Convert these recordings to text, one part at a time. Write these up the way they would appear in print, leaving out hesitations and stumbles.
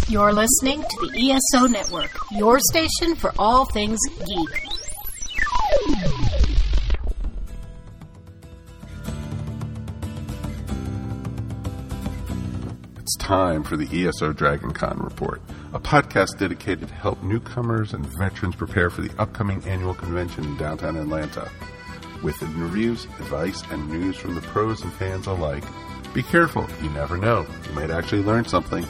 You're listening to the ESO Network, your station for all things geek. It's time for the ESO Dragon Con Report, a podcast dedicated to help newcomers and veterans prepare for the upcoming annual convention in downtown Atlanta. With interviews, advice, and news from the pros and fans alike. Be careful, you never know. You might actually learn something.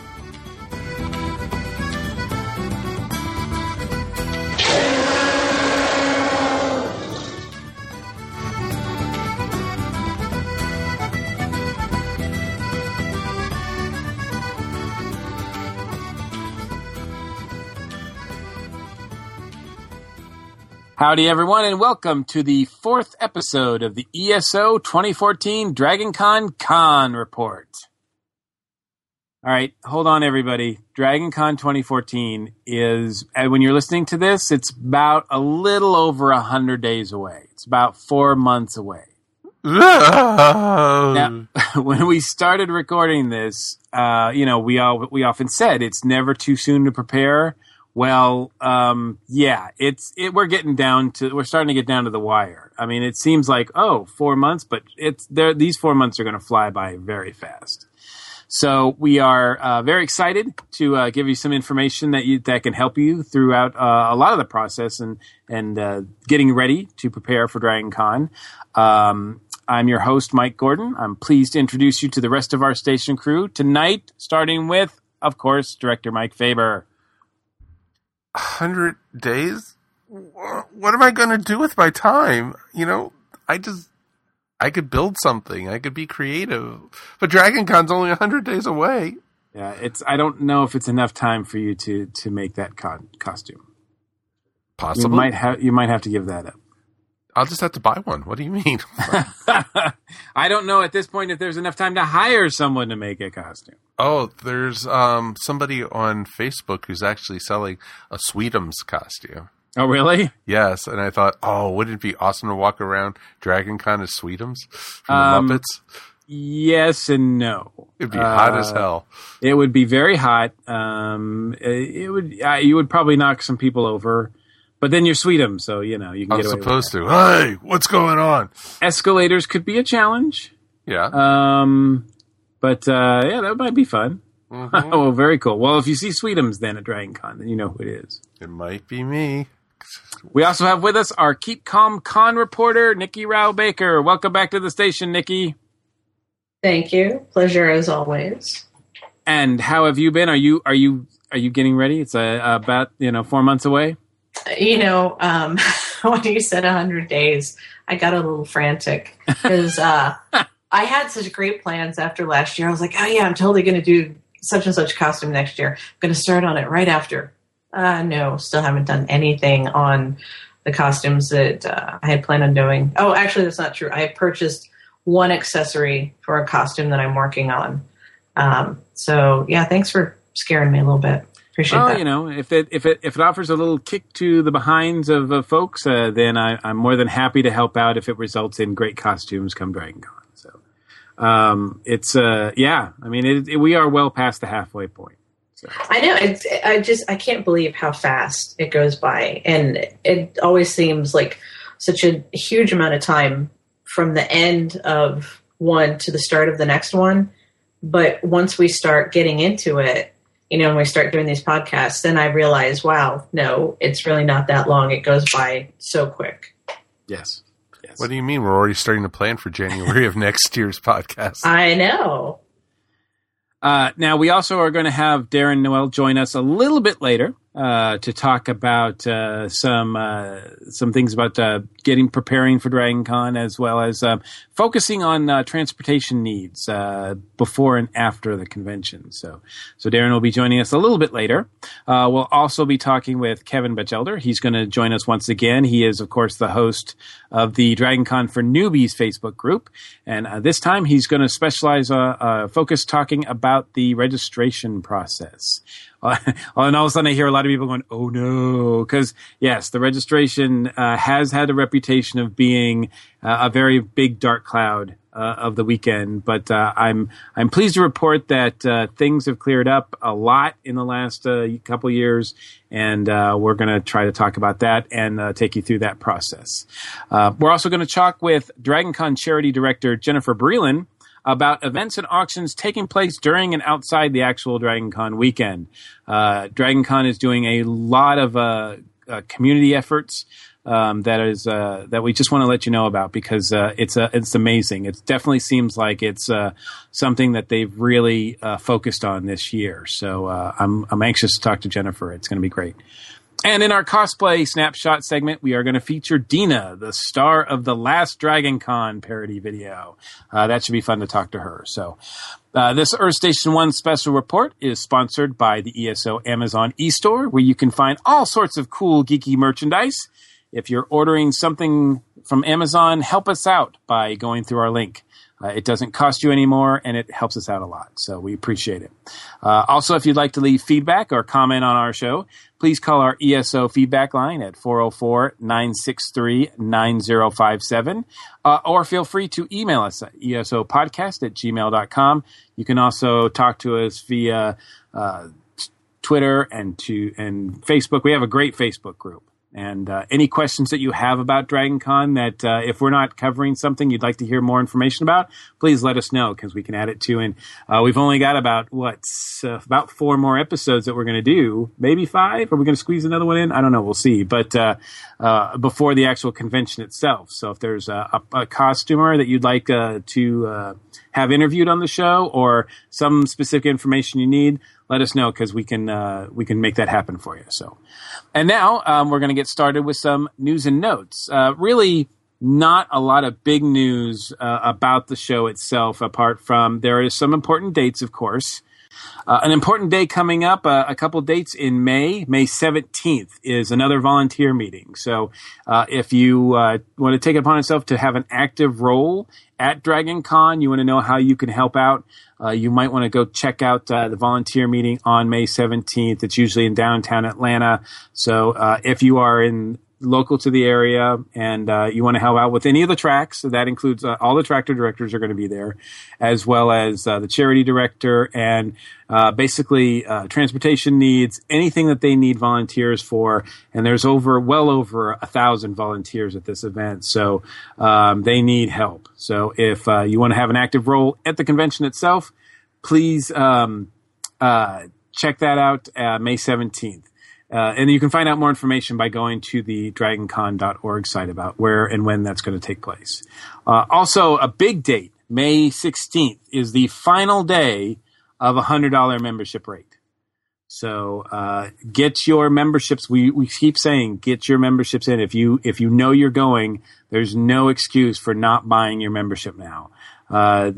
Howdy, everyone, and welcome to the fourth episode of the ESO 2014 DragonCon Con Report. All right, hold on, everybody. DragonCon 2014 is, when you're listening to this, it's about a little over 100 days away. It's about 4 months away. Now, when we started recording this, we often said it's never too soon to prepare. Well, we're starting to get down to the wire. I mean, it seems like, 4 months, but these 4 months are going to fly by very fast. So we are very excited to give you some information that can help you throughout a lot of the process and getting ready to prepare for DragonCon. I'm your host, Mike Gordon. I'm pleased to introduce you to the rest of our station crew tonight, starting with, of course, Director Mike Faber. 100 days? What am I going to do with my time? I could build something. I could be creative. But DragonCon's only 100 days away. Yeah, I don't know if it's enough time for you to make that costume. Possibly. You might have to give that up. I'll just have to buy one. What do you mean? I don't know at this point if there's enough time to hire someone to make a costume. Oh, there's somebody on Facebook who's actually selling a Sweetums costume. Oh, really? Yes, and I thought, wouldn't it be awesome to walk around DragonCon as Sweetums from the Muppets? Yes and no. It'd be hot as hell. It would be very hot. You would probably knock some people over. But then you're Sweetums, so, you can get away with it. I'm supposed to. Hey, what's going on? Escalators could be a challenge. Yeah. That might be fun. Mm-hmm. Oh, very cool. Well, if you see Sweetums then at DragonCon, then you know who it is. It might be me. We also have with us our Keep Calm Con reporter, Nikki Rao Baker. Welcome back to the station, Nikki. Thank you. Pleasure as always. And how have you been? Are you getting ready? It's about 4 months away. When you said 100 days, I got a little frantic because I had such great plans after last year. I was like, I'm totally going to do such and such costume next year. I'm going to start on it right after. No, still haven't done anything on the costumes that I had planned on doing. Oh, actually, that's not true. I have purchased one accessory for a costume that I'm working on. Thanks for scaring me a little bit. Appreciate that. If it offers a little kick to the behinds of folks, then I'm more than happy to help out if it results in great costumes come DragonCon. So, we are well past the halfway point. So. I know. I can't believe how fast it goes by, and it always seems like such a huge amount of time from the end of one to the start of the next one. But once we start getting into it, when we start doing these podcasts, then I realize, wow, no, it's really not that long. It goes by so quick. Yes. What do you mean? We're already starting to plan for January of next year's podcast. I know. Now, we also are going to have Darren Noel join us a little bit later to talk about some things about preparing for DragonCon, as well as focusing on transportation needs before and after the convention. So Darren will be joining us a little bit later. We'll also be talking with Kevin Batchelder. He's going to join us once again. He is, of course, the host of the DragonCon for Newbies Facebook group. And this time he's going to focus talking about the registration process. and all of a sudden I hear a lot of people going, "Oh no," because yes, the registration has had a reputation of being a very big dark cloud of the weekend. But I'm pleased to report that things have cleared up a lot in the last couple years, and we're going to try to talk about that and take you through that process. We're also going to talk with DragonCon charity director Jennifer Breland about events and auctions taking place during and outside the actual DragonCon weekend. DragonCon is doing a lot of community efforts that we just want to let you know about, because it's amazing. It definitely seems like it's something that they've really focused on this year. So I'm anxious to talk to Jennifer. It's going to be great. And in our cosplay snapshot segment, we are going to feature Dina, the star of the last DragonCon parody video. That should be fun to talk to her. So this Earth Station 1 special report is sponsored by the ESO Amazon eStore, where you can find all sorts of cool geeky merchandise. If you're ordering something from Amazon, help us out by going through our link. It doesn't cost you any more, and it helps us out a lot, so we appreciate it. Also, if you'd like to leave feedback or comment on our show, please call our ESO feedback line at 404-963-9057, or feel free to email us at esopodcast@gmail.com. You can also talk to us via Twitter and Facebook. We have a great Facebook group. And any questions that you have about DragonCon that if we're not covering something you'd like to hear more information about, please let us know, because we can add it to. And we've only got about 4 more episodes that we're going to do. Maybe 5? Are we going to squeeze another one in? I don't know. We'll see. But before the actual convention itself. So if there's a costumer that you'd like to have interviewed on the show, or some specific information you need, let us know, because we can make that happen for you. So, and now we're going to get started with some news and notes. Really, not a lot of big news about the show itself, apart from there is some important dates, of course. An important day coming up, a couple dates in May. May 17th is another volunteer meeting. So if you want to take it upon yourself to have an active role at DragonCon, you want to know how you can help out, you might want to go check out the volunteer meeting on May 17th. It's usually in downtown Atlanta. So if you are local to the area and you want to help out with any of the tracks, so that includes all the tractor directors are going to be there, as well as the charity director, and basically transportation needs, anything that they need volunteers for. And there's well over 1,000 volunteers at this event, so they need help. So if you want to have an active role at the convention itself, please check that out May 17th. And you can find out more information by going to the dragoncon.org site about where and when that's going to take place. Also, a big date, May 16th, is the final day of a $100 membership rate. So get your memberships. We keep saying get your memberships in. If you know you're going, there's no excuse for not buying your membership now. They're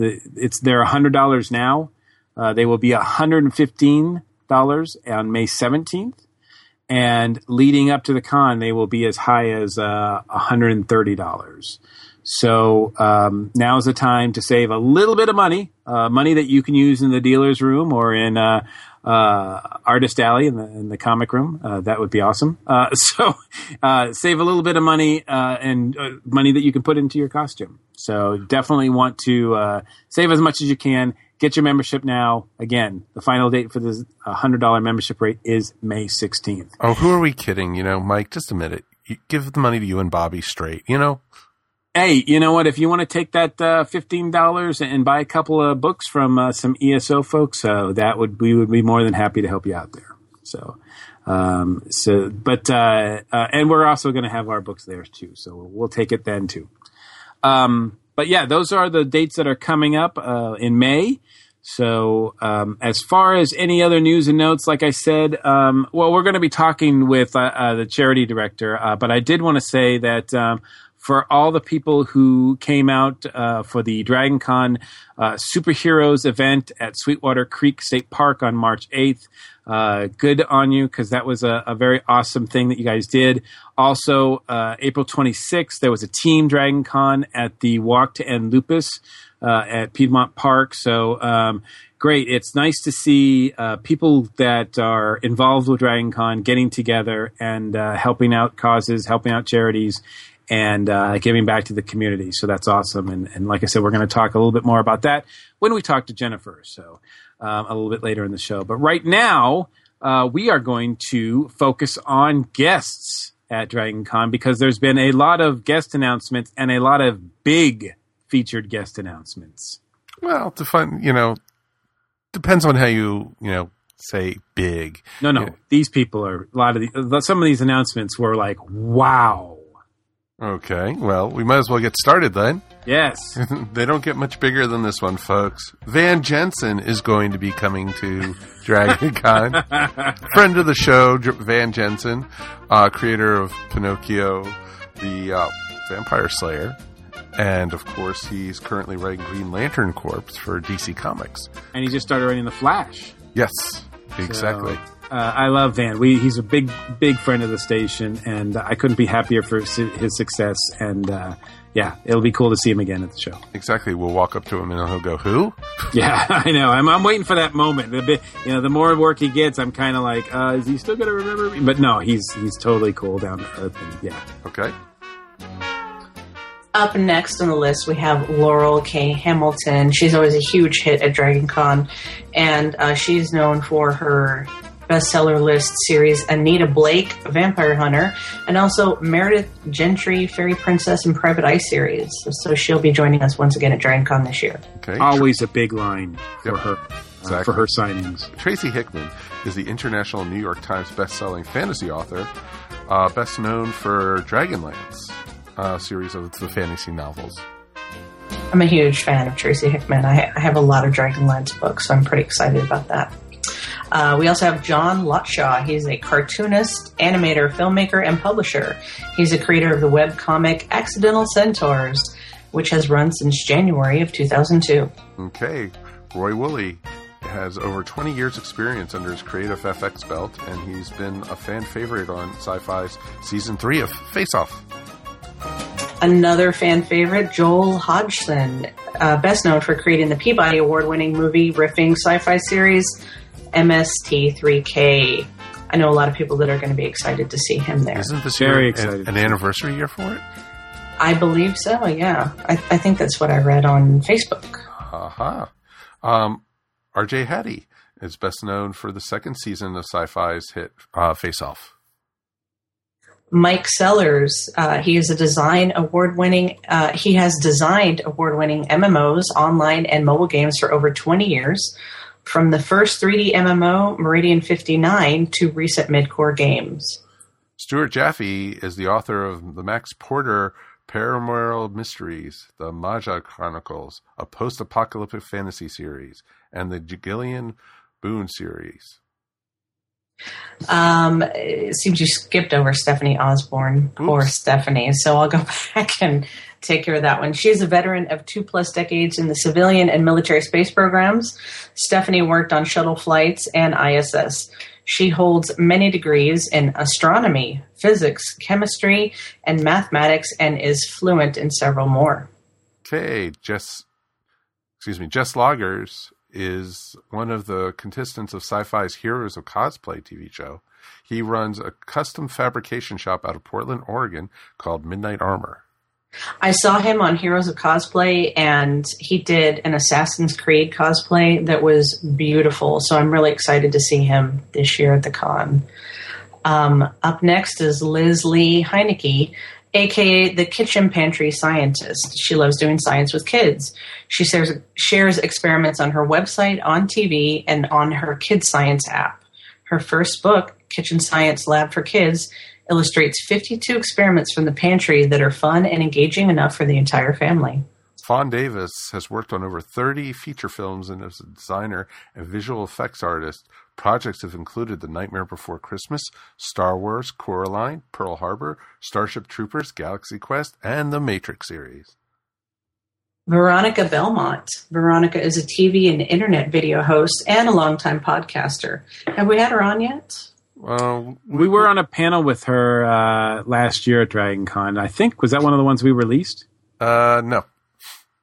$100 now. They will be $115 on May 17th, and leading up to the con, they will be as high as $130. So now is the time to save a little bit of money that you can use in the dealer's room or in Artist Alley in the comic room. That would be awesome. So save a little bit of money and money that you can put into your costume. So definitely want to save as much as you can. Get your membership now. Again, the final date for the $100 membership rate is May 16th. Oh, who are we kidding? Mike, just admit it. You give the money to you and Bobby straight, Hey, you know what? If you want to take that $15 and buy a couple of books from some ESO folks, we would be more than happy to help you out there. And we're also going to have our books there too. So we'll take it then too. But yeah, those are the dates that are coming up in May. So as far as any other news and notes, like I said, we're going to be talking with the charity director. But I did want to say that for all the people who came out for the DragonCon Superheroes event at Sweetwater Creek State Park on March 8th, good on you, because that was a very awesome thing that you guys did. Also, April 26th, there was a Team DragonCon at the Walk to End Lupus at Piedmont Park. So great. It's nice to see people that are involved with Dragon Con getting together and helping out causes, helping out charities, and giving back to the community. So that's awesome. And like I said, we're going to talk a little bit more about that when we talk to Jennifer. So a little bit later in the show. But right now, we are going to focus on guests at Dragon Con because there's been a lot of guest announcements and a lot of big featured guest announcements. Well, depends on how you say big. No. These people are some of these announcements were like, wow. Okay, well, we might as well get started then. Yes. They don't get much bigger than this one, folks. Van Jensen is going to be coming to Dragon Con. Friend of the show, Van Jensen, creator of Pinocchio, the Vampire Slayer. And, of course, he's currently writing Green Lantern Corps for DC Comics. And he just started writing The Flash. Yes, exactly. So, I love Van. He's a big friend of the station, and I couldn't be happier for his success. And, it'll be cool to see him again at the show. Exactly. We'll walk up to him and he'll go, who? Yeah, I know. I'm waiting for that moment. The more work he gets, I'm kind of like, is he still going to remember me? But no, he's totally cool, down to earth. And, yeah. Okay. Up next on the list, we have Laurel K. Hamilton. She's always a huge hit at Dragon Con, and she's known for her bestseller list series Anita Blake, Vampire Hunter, and also Meredith Gentry, Fairy Princess and Private Eye series. So she'll be joining us once again at Dragon Con this year. Okay. Always a big line for her. Exactly. For her signings. Tracy Hickman is the international New York Times best-selling fantasy author, best known for Dragonlance, series of the fantasy novels. I'm a huge fan of Tracy Hickman. I have a lot of Dragonlance books, so I'm pretty excited about that. We also have John Lotshaw. He's a cartoonist, animator, filmmaker, and publisher. He's a creator of the webcomic Accidental Centaurs, which has run since January of 2002. Okay. Roy Woolley has over 20 years experience under his Creative FX belt, and he's been a fan favorite on Sci-Fi's Season 3 of Face Off. Another fan favorite, Joel Hodgson, best known for creating the Peabody Award-winning movie riffing sci-fi series MST3K. I know a lot of people that are going to be excited to see him there. Isn't this Very year excited. an anniversary year for it? I believe so, yeah. I think that's what I read on Facebook. R.J. Hattie is best known for the second season of Sci-Fi's hit Face Off. Mike Sellers, he is a he has designed award-winning MMOs, online and mobile games for over 20 years, from the first 3D MMO, Meridian 59, to recent mid-core games. Stuart Jaffe is the author of the Max Porter Paramoral Mysteries, the Maja Chronicles, a post-apocalyptic fantasy series, and the Gillian Boone series. It seems you skipped over Stephanie Osborne. Poor Stephanie. So I'll go back and take care of that one. She's a veteran of 2+ decades in the civilian and military space programs. Stephanie worked on shuttle flights and ISS. She holds many degrees in astronomy, physics, chemistry, and mathematics, and is fluent in several more. Okay, Jess Loggers is one of the contestants of Sci-Fi's Heroes of Cosplay TV show. He runs a custom fabrication shop out of Portland, Oregon called Midnight Armor. I saw him on Heroes of Cosplay, and he did an Assassin's Creed cosplay that was beautiful. So I'm really excited to see him this year at the con. Up next is Liz Lee Heineke, a.k.a. the Kitchen Pantry Scientist. She loves doing science with kids. She shares experiments on her website, on TV, and on her Kids Science app. Her first book, Kitchen Science Lab for Kids, illustrates 52 experiments from the pantry that are fun and engaging enough for the entire family. Fawn Davis has worked on over 30 feature films and as a designer and visual effects artist. Projects have included The Nightmare Before Christmas, Star Wars, Coraline, Pearl Harbor, Starship Troopers, Galaxy Quest, and the Matrix series. Veronica Belmont. Veronica is a TV and internet video host and a longtime podcaster. Have we had her on yet? We were on a panel with her last year at Dragon Con. I think, was that one of the ones we released? No.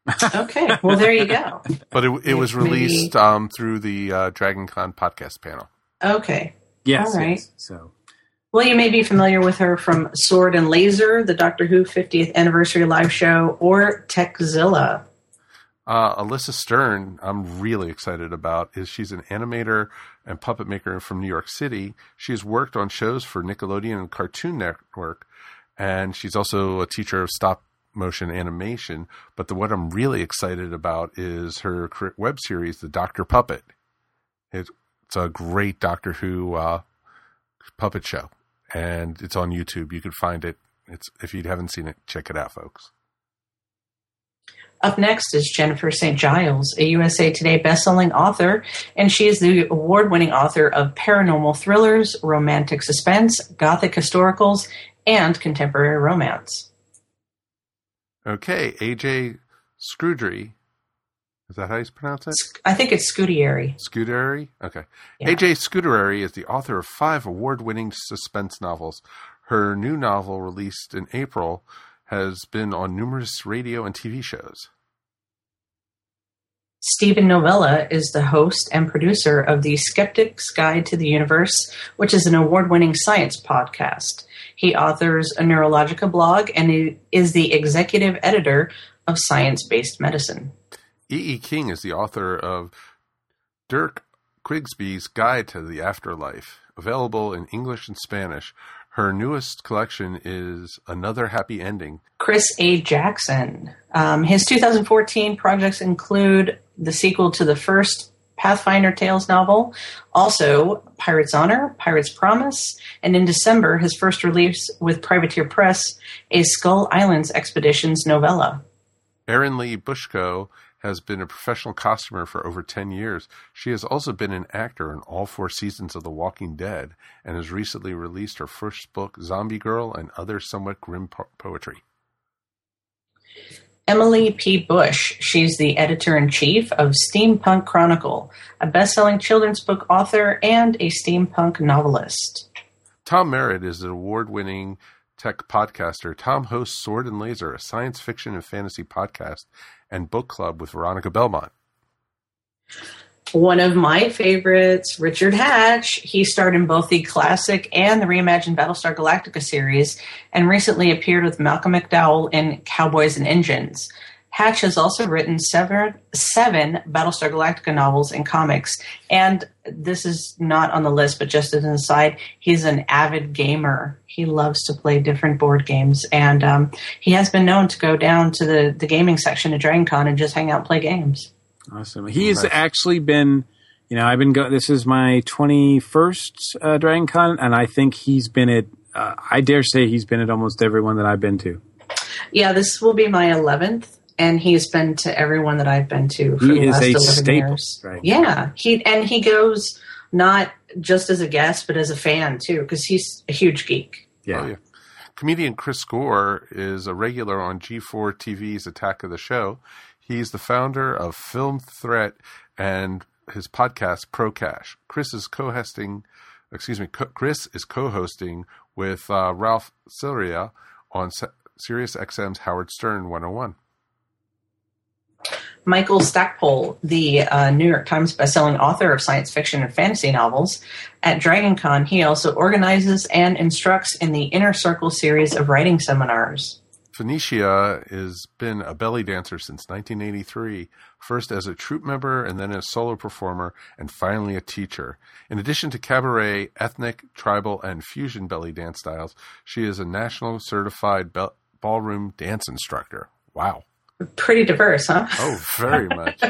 Okay, well, there you go. But it was released through the DragonCon podcast panel. Okay. Yes. All right. Yes. So. Well, you may be familiar with her from Sword and Laser, the Doctor Who 50th Anniversary Live Show, or Techzilla. Alyssa Stern, I'm really excited about. She's an animator and puppet maker from New York City. She's worked on shows for Nickelodeon and Cartoon Network, and she's also a teacher of stop motion animation. But what I'm really excited about is her web series, The Doctor Puppet. It's a great Doctor Who puppet show, and it's on YouTube. You can find it. If you haven't seen it, check it out, folks. Up next is Jennifer St. Giles, a USA Today bestselling author, and she is the award-winning author of paranormal thrillers, romantic suspense, gothic historicals, and contemporary romance. Okay, AJ Scuderi. Is that how you pronounce it? I think it's Scuderi. Scuderi? Okay. Yeah. AJ Scuderi is the author of 5 award-winning suspense novels. Her new novel, released in April, has been on numerous radio and TV shows. Stephen Novella is the host and producer of the Skeptic's Guide to the Universe, which is an award-winning science podcast. He authors a neurologica blog and he is the executive editor of Science-Based Medicine. E.E. King is the author of Dirk Quigsby's Guide to the Afterlife, available in English and Spanish. Her newest collection is Another Happy Ending. Chris A. Jackson. His 2014 projects include the sequel to the first Pathfinder Tales novel, also Pirate's Honor, Pirate's Promise, and in December, his first release with Privateer Press, a Skull Islands Expeditions novella. Erin Lee Bushko has been a professional costumer for over 10 years. She has also been an actor in all 4 seasons of The Walking Dead and has recently released her first book, Zombie Girl and Other Somewhat Grim Poetry. Emily P. Bush. She's the editor-in-chief of Steampunk Chronicle, a best-selling children's book author and a steampunk novelist. Tom Merritt is an award-winning tech podcaster. Tom hosts Sword and Laser, a science fiction and fantasy podcast, and book club with Veronica Belmont. One of my favorites, Richard Hatch. He starred in both the classic and the reimagined Battlestar Galactica series and recently appeared with Malcolm McDowell in Cowboys and Engines. Hatch has also written seven Battlestar Galactica novels and comics, and this is not on the list, but just as an aside, he's an avid gamer. He loves to play different board games, and he has been known to go down to the gaming section at DragonCon and just hang out and play games. Awesome. He's actually been, this is my 21st DragonCon, and I think he's been at, I dare say he's been at almost every one that I've been to. Yeah, this will be my 11th. And he's been to everyone that I've been to for the last 11 staple, years. Right? Yeah, he goes not just as a guest, but as a fan too, because he's a huge geek. Yeah. Oh, yeah. Comedian Chris Gore is a regular on G4 TV's Attack of the Show. He's the founder of Film Threat and his podcast Procash. Chris is co-hosting with Ralph Silria on SiriusXM's Howard Stern 101. Michael Stackpole, the New York Times bestselling author of science fiction and fantasy novels. At DragonCon, he also organizes and instructs in the Inner Circle series of writing seminars. Phoenicia has been a belly dancer since 1983, first as a troupe member and then as a solo performer, and finally a teacher. In addition to cabaret, ethnic, tribal, and fusion belly dance styles, she is a national certified ballroom dance instructor. Wow. Pretty diverse, huh? Oh, very much.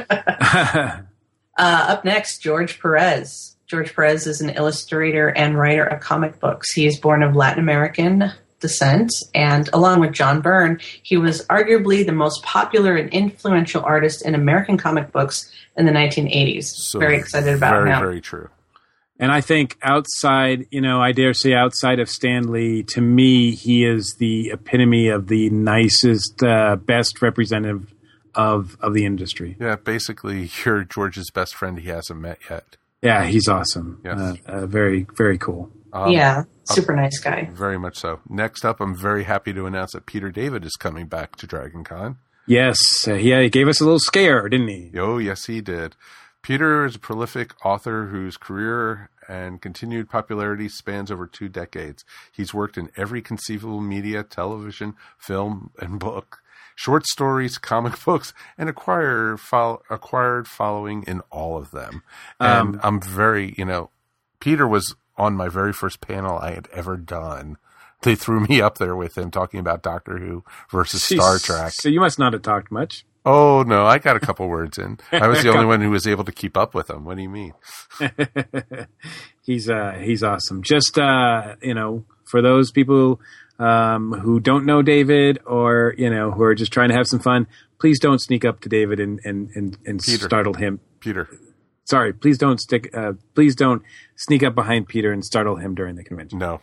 Up next, George Perez. George Perez is an illustrator and writer of comic books. He is born of Latin American descent, and along with John Byrne, he was arguably the most popular and influential artist in American comic books in the 1980s. So very excited about him. Very, very true. And I think outside, I dare say outside of Stan Lee, to me, he is the epitome of the nicest, best representative of the industry. Yeah, basically, you're George's best friend he hasn't met yet. Yeah, he's awesome. Yes. Very, very cool. Super nice guy. Very much so. Next up, I'm very happy to announce that Peter David is coming back to DragonCon. Yes, he gave us a little scare, didn't he? Oh, yes, he did. Peter is a prolific author whose career and continued popularity spans over 2 decades. He's worked in every conceivable media, television, film, and book. Short stories, comic books, and acquired following in all of them. And I'm very, Peter was on my very first panel I had ever done. They threw me up there with him talking about Doctor Who versus Star Trek. So you must not have talked much. Oh, no, I got a couple words in. I was the only one who was able to keep up with him. What do you mean? He's awesome. Just, for those people who don't know David or, who are just trying to have some fun, please don't sneak up to David and startle him. Peter. Sorry, please don't sneak up behind Peter and startle him during the convention. No.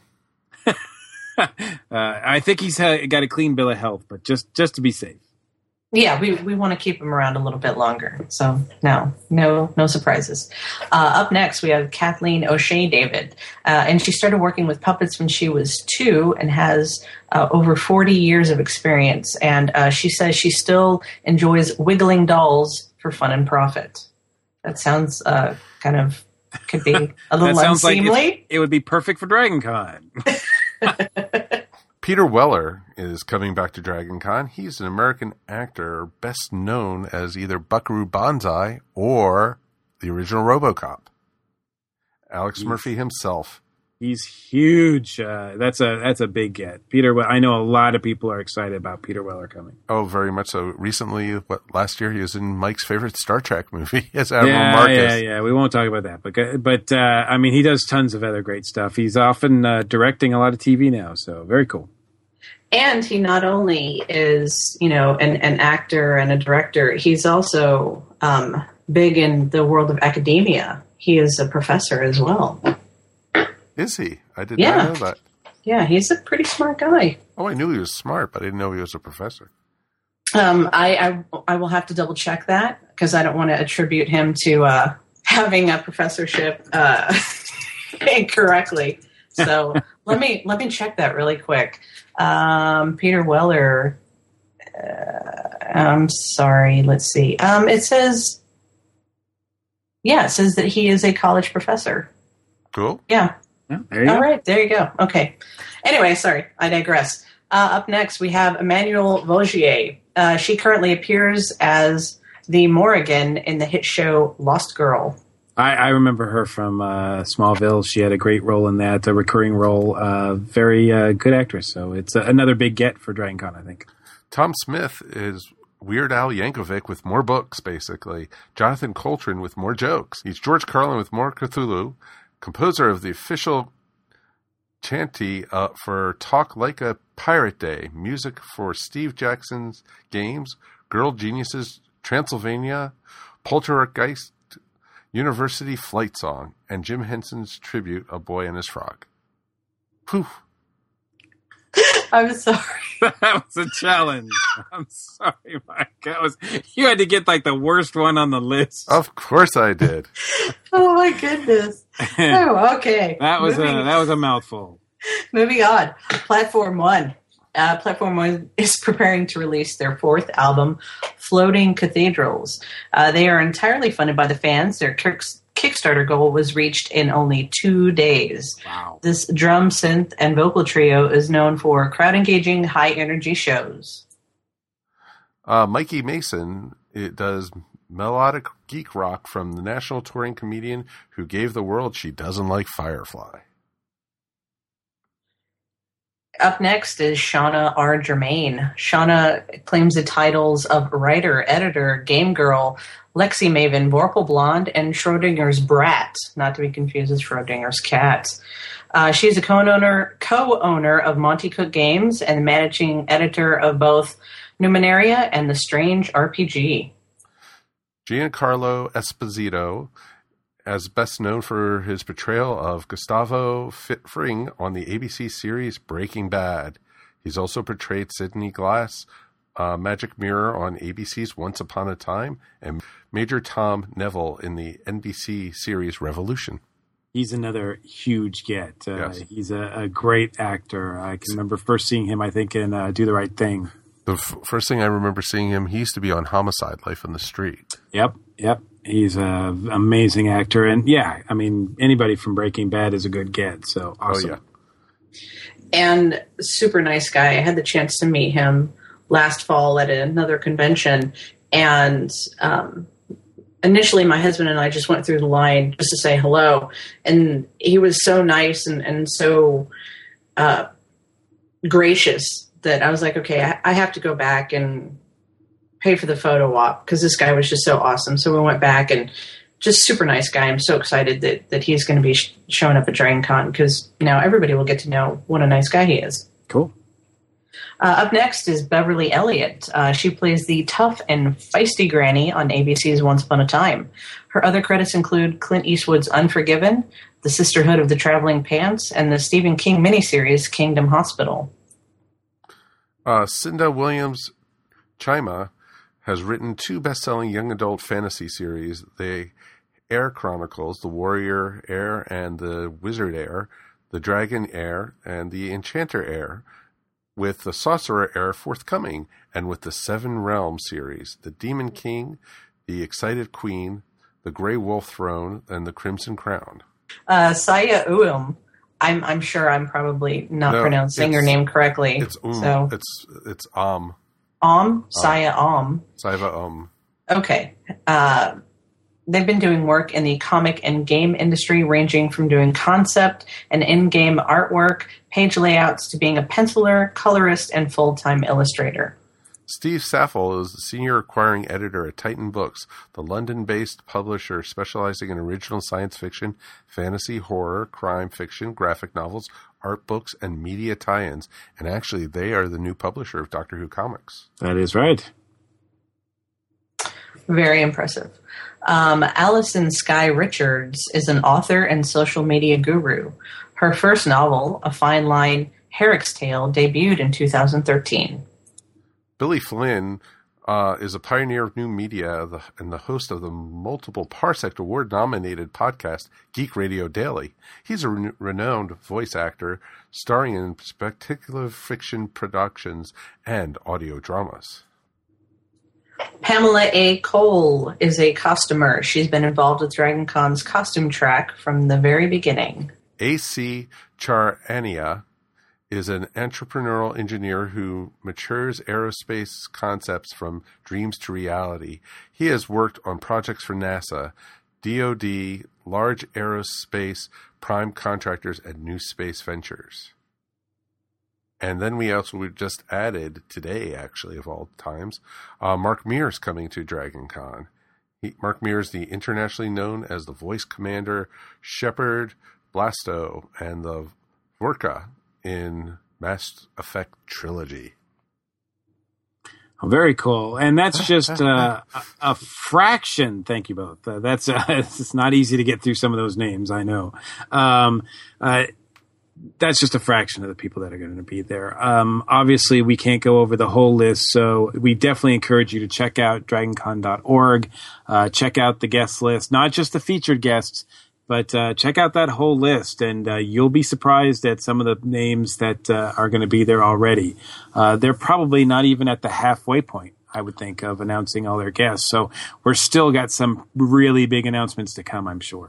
I think he's got a clean bill of health, but just to be safe. Yeah, we want to keep him around a little bit longer. So no surprises. Up next, we have Kathleen O'Shea David. And she started working with puppets when she was 2 and has over 40 years of experience. And she says she still enjoys wiggling dolls for fun and profit. That sounds could be a little unseemly. Like it would be perfect for Dragon Con. Peter Weller is coming back to Dragon Con. He's an American actor best known as either Buckaroo Banzai or the original RoboCop. Alex Murphy himself. He's huge. That's a big get. Peter, I know a lot of people are excited about Peter Weller coming. Oh, very much so. Recently, last year, he was in Mike's favorite Star Trek movie as Admiral Marcus. Yeah. We won't talk about that. But I mean, he does tons of other great stuff. He's often directing a lot of TV now, so very cool. And he not only is, an actor and a director, he's also big in the world of academia. He is a professor as well. Is he? I did not know that. Yeah, he's a pretty smart guy. Oh, I knew he was smart, but I didn't know he was a professor. I will have to double check that because I don't want to attribute him to having a professorship incorrectly. So let me check that really quick. Peter Weller. I'm sorry. Let's see. It says that he is a college professor. Cool. Yeah. There you go. All right, there you go. Okay. Anyway, sorry, I digress. Up next, we have Emmanuelle Vaugier. She currently appears as the Morrigan in the hit show Lost Girl. I remember her from Smallville. She had a great role in that, a recurring role. Very good actress. So it's another big get for Dragon Con, I think. Tom Smith is Weird Al Yankovic with more books, basically. Jonathan Coltrane with more jokes. He's George Carlin with more Cthulhu. Composer of the official chanty for Talk Like a Pirate Day. Music for Steve Jackson's games, Girl Geniuses, Transylvania, Poltergeist, University Flight Song, and Jim Henson's tribute, A Boy and His Frog. Whew. I'm sorry. That was a challenge. I'm sorry, Mike. You had to get like the worst one on the list. Of course I did. Oh my goodness. Oh, okay. That was a mouthful. Moving on. Platform One. Platform One is preparing to release their 4th album, Floating Cathedrals. They are entirely funded by the fans. Their Kickstarter goal was reached in only 2 days. Wow. This drum, synth, and vocal trio is known for crowd-engaging, high-energy shows. Mikey Mason, it does melodic geek rock from the national touring comedian who gave the world She Doesn't Like Firefly. Up next is Shauna R. Germain. Shauna claims the titles of writer, editor, game girl, Lexi Maven, Vorpal Blonde, and Schrodinger's Brat, not to be confused with Schrodinger's Cat. She's a co-owner of Monty Cook Games and managing editor of both Numenaria and The Strange RPG. Giancarlo Esposito, as best known for his portrayal of Gustavo Fring on the ABC series Breaking Bad. He's also portrayed Sidney Glass, Magic Mirror on ABC's Once Upon a Time, and Major Tom Neville in the NBC series Revolution. He's another huge get. Yes. He's a great actor. I can remember first seeing him, I think, in Do the Right Thing. The first thing I remember seeing him, he used to be on Homicide: Life on the Street. Yep. He's an amazing actor. And yeah, I mean, anybody from Breaking Bad is a good get. So awesome. Oh, yeah. And super nice guy. I had the chance to meet him last fall at another convention. And initially, my husband and I just went through the line just to say hello. And he was so nice and so gracious that I was like, okay, I have to go back and pay for the photo op because this guy was just so awesome. So we went back and just super nice guy. I'm so excited that he's going to be showing up at Dragon Con because now everybody will get to know what a nice guy he is. Cool. Up next is Beverly Elliott. She plays the tough and feisty granny on ABC's Once Upon a Time. Her other credits include Clint Eastwood's Unforgiven, The Sisterhood of the Traveling Pants, and the Stephen King miniseries Kingdom Hospital. Cinda Williams Chima has written 2 best-selling young adult fantasy series, The Heir Chronicles, The Warrior Heir and The Wizard Heir, The Dragon Heir, and The Enchanter Heir, with The Sorcerer Heir forthcoming, and with the 7 Realms series, The Demon King, The Excited Queen, The Grey Wolf Throne, and The Crimson Crown. Saya Uum. I'm sure I'm probably not pronouncing your name correctly. It's So. It's Saya Saiva Okay. They've been doing work in the comic and game industry, ranging from doing concept and in-game artwork, page layouts, to being a penciler, colorist, and full-time illustrator. Steve Saffel is the senior acquiring editor at Titan Books, the London-based publisher specializing in original science fiction, fantasy, horror, crime fiction, graphic novels, art books, and media tie-ins. And actually, they are the new publisher of Doctor Who comics. That is right. Very impressive. Alison Skye Richards is an author and social media guru. Her first novel, A Fine Line, Herrick's Tale, debuted in 2013. Billy Flynn is a pioneer of new media and the host of the multiple Parsec Award-nominated podcast Geek Radio Daily. He's a renowned voice actor, starring in spectacular fiction productions and audio dramas. Pamela A. Cole is a costumer. She's been involved with Dragon Con's costume track from the very beginning. A.C. Charania is an entrepreneurial engineer who matures aerospace concepts from dreams to reality. He has worked on projects for NASA, DoD, large aerospace prime contractors, and new space ventures. And then we just added today, actually, of all times, Mark Mears coming to Dragon Con. Mark Mears, the internationally known as the voice commander Shepard Blasto and the Vorka in Mass Effect Trilogy. Oh, very cool. And that's just a fraction. Thank you both. It's not easy to get through some of those names, I know. That's just a fraction of the people that are going to be there. Obviously, we can't go over the whole list, so we definitely encourage you to check out dragoncon.org, check out the guest list, not just the featured guests, but check out that whole list, and you'll be surprised at some of the names that are going to be there already. They're probably not even at the halfway point, I would think, of announcing all their guests. So we're still got some really big announcements to come, I'm sure.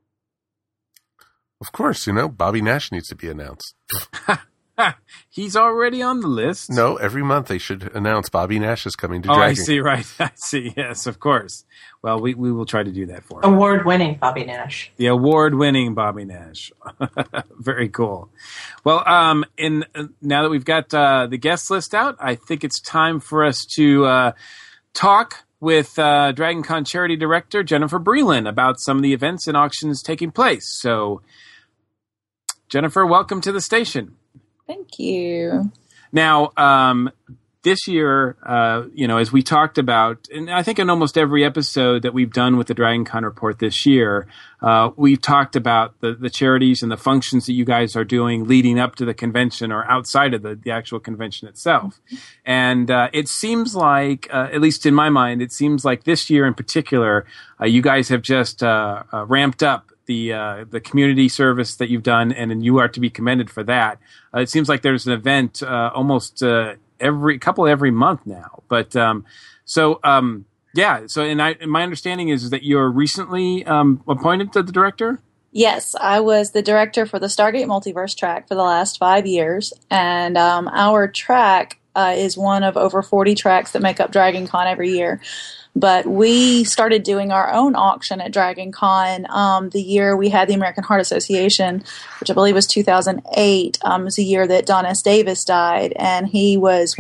Of course, Bobby Nash needs to be announced. He's already on the list. No, every month they should announce Bobby Nash is coming to Dragon. I see, right. I see, yes, of course. Well, we will try to do that for him. Award-winning Bobby Nash. The award-winning Bobby Nash. Very cool. Well, now that we've got the guest list out, I think it's time for us to talk with Dragon Con Charity Director Jennifer Breland about some of the events and auctions taking place. So, Jennifer, welcome to the station. Thank you. Now, this year, as we talked about, and I think in almost every episode that we've done with the Dragon Con Report this year, we've talked about the charities and the functions that you guys are doing leading up to the convention or outside of the actual convention itself. And it seems like, at least in my mind, it seems like this year in particular, you guys have just ramped up the community service that you've done, and you are to be commended for that. It seems like there's an event almost every month now. But yeah. So, and my understanding is that you're recently appointed to the director. Yes, I was the director for the Stargate Multiverse track for the last 5 years, and our track is one of over 40 tracks that make up Dragon Con every year. But we started doing our own auction at Dragon Con the year we had the American Heart Association, which I believe was 2008. It was the year that Don S. Davis died, and he was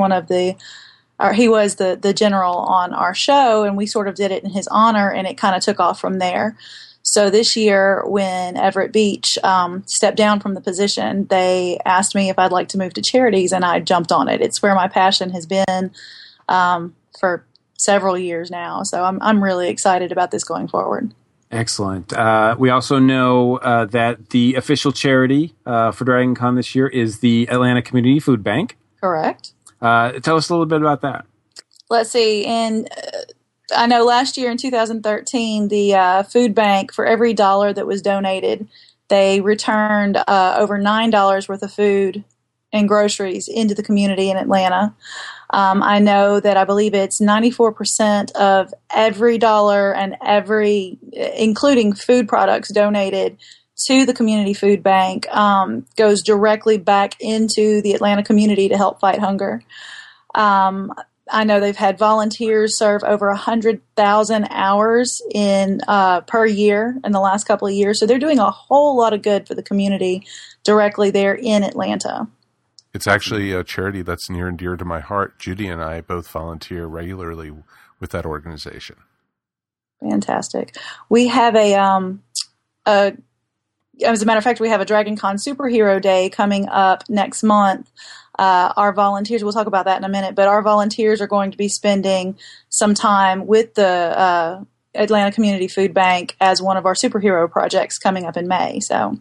the general on our show, and we sort of did it in his honor, and it kind of took off from there. So this year, when Everett Beach stepped down from the position, they asked me if I'd like to move to charities, and I jumped on it. It's where my passion has been for several years now. So I'm really excited about this going forward. Excellent. We also know that the official charity for Dragon Con this year is the Atlanta Community Food Bank. Correct. Tell us a little bit about that. Let's see. I know last year in 2013, the food bank, for every dollar that was donated, they returned over $9 worth of food and groceries into the community in Atlanta. I know that I believe it's 94% of every dollar and including food products donated to the community food bank, goes directly back into the Atlanta community to help fight hunger. I know they've had volunteers serve over 100,000 hours per year in the last couple of years. So they're doing a whole lot of good for the community directly there in Atlanta. It's actually a charity that's near and dear to my heart. Judy and I both volunteer regularly with that organization. Fantastic. We have as a matter of fact, we have a Dragon Con Superhero Day coming up next month. Our volunteers, we'll talk about that in a minute, but our volunteers are going to be spending some time with the Atlanta Community Food Bank as one of our superhero projects coming up in May. So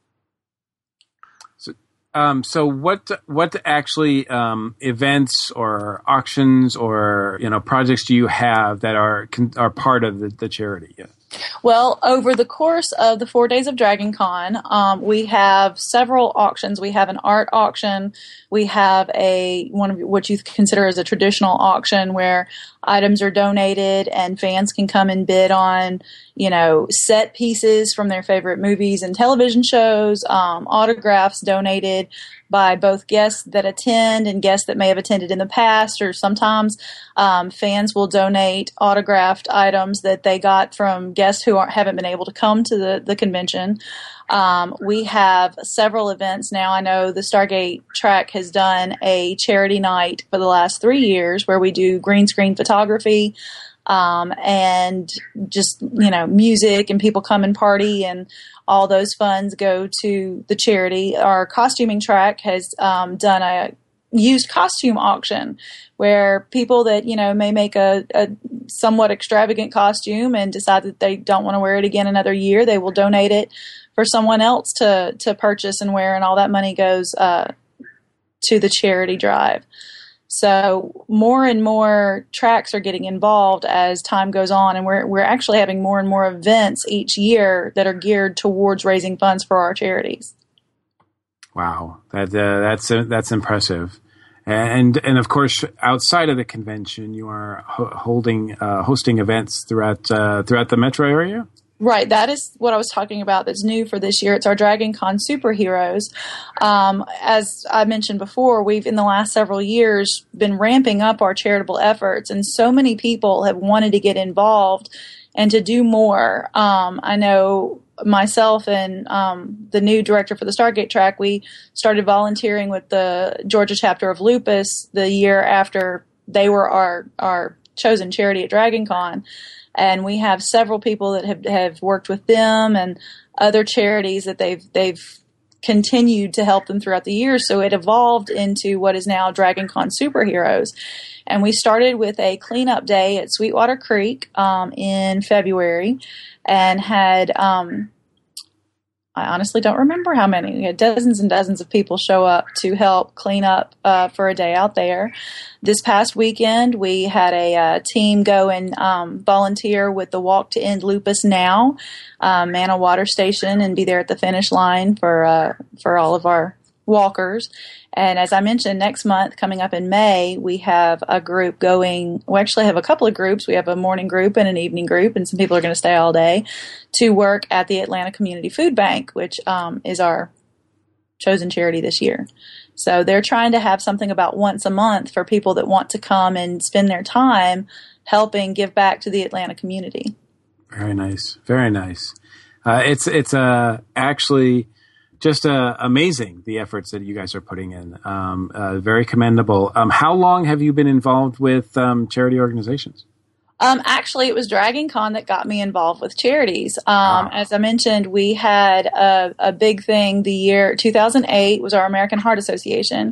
what actually events or auctions or projects do you have that are part of the charity? Yeah. Well, over the course of the 4 days of Dragon Con, we have several auctions. We have an art auction. We have one of what you consider as a traditional auction where items are donated and fans can come and bid on, set pieces from their favorite movies and television shows, autographs donated by both guests that attend and guests that may have attended in the past, or sometimes fans will donate autographed items that they got from guests who haven't been able to come to the convention. We have several events now. I know the Stargate track has done a charity night for the last 3 years where we do green screen photography and just, music, and people come and party, and all those funds go to the charity. Our costuming track has done a used costume auction where people that, may make a somewhat extravagant costume and decide that they don't want to wear it again another year, they will donate it for someone else to purchase and wear, and all that money goes to the charity drive. So more and more tracks are getting involved as time goes on, and we're actually having more and more events each year that are geared towards raising funds for our charities. Wow, that's impressive. And of course, outside of the convention, you are hosting events throughout the metro area. Right, that is what I was talking about that's new for this year. It's our Dragon Con Superheroes. As I mentioned before, we've, in the last several years, been ramping up our charitable efforts, and so many people have wanted to get involved and to do more. I know myself and the new director for the Stargate track, we started volunteering with the Georgia chapter of Lupus the year after they were our chosen charity at Dragon Con. And we have several people that have worked with them and other charities that they've continued to help them throughout the years. So it evolved into what is now Dragon Con Superheroes. And we started with a cleanup day at Sweetwater Creek in February, and had I honestly don't remember how many. We had dozens and dozens of people show up to help clean up for a day out there. This past weekend, we had a team go and volunteer with the Walk to End Lupus Now, man a water station, and be there at the finish line for all of our walkers. And as I mentioned, next month, coming up in May, we have a group going. We actually have a couple of groups. We have a morning group and an evening group, and some people are going to stay all day to work at the Atlanta Community Food Bank, which is our chosen charity this year. So they're trying to have something about once a month for people that want to come and spend their time helping give back to the Atlanta community. Very nice. Very nice. It's actually just amazing, the efforts that you guys are putting in. Very commendable. How long have you been involved with charity organizations? Actually, it was Dragon Con that got me involved with charities. As I mentioned, we had a big thing. The year 2008 was our American Heart Association.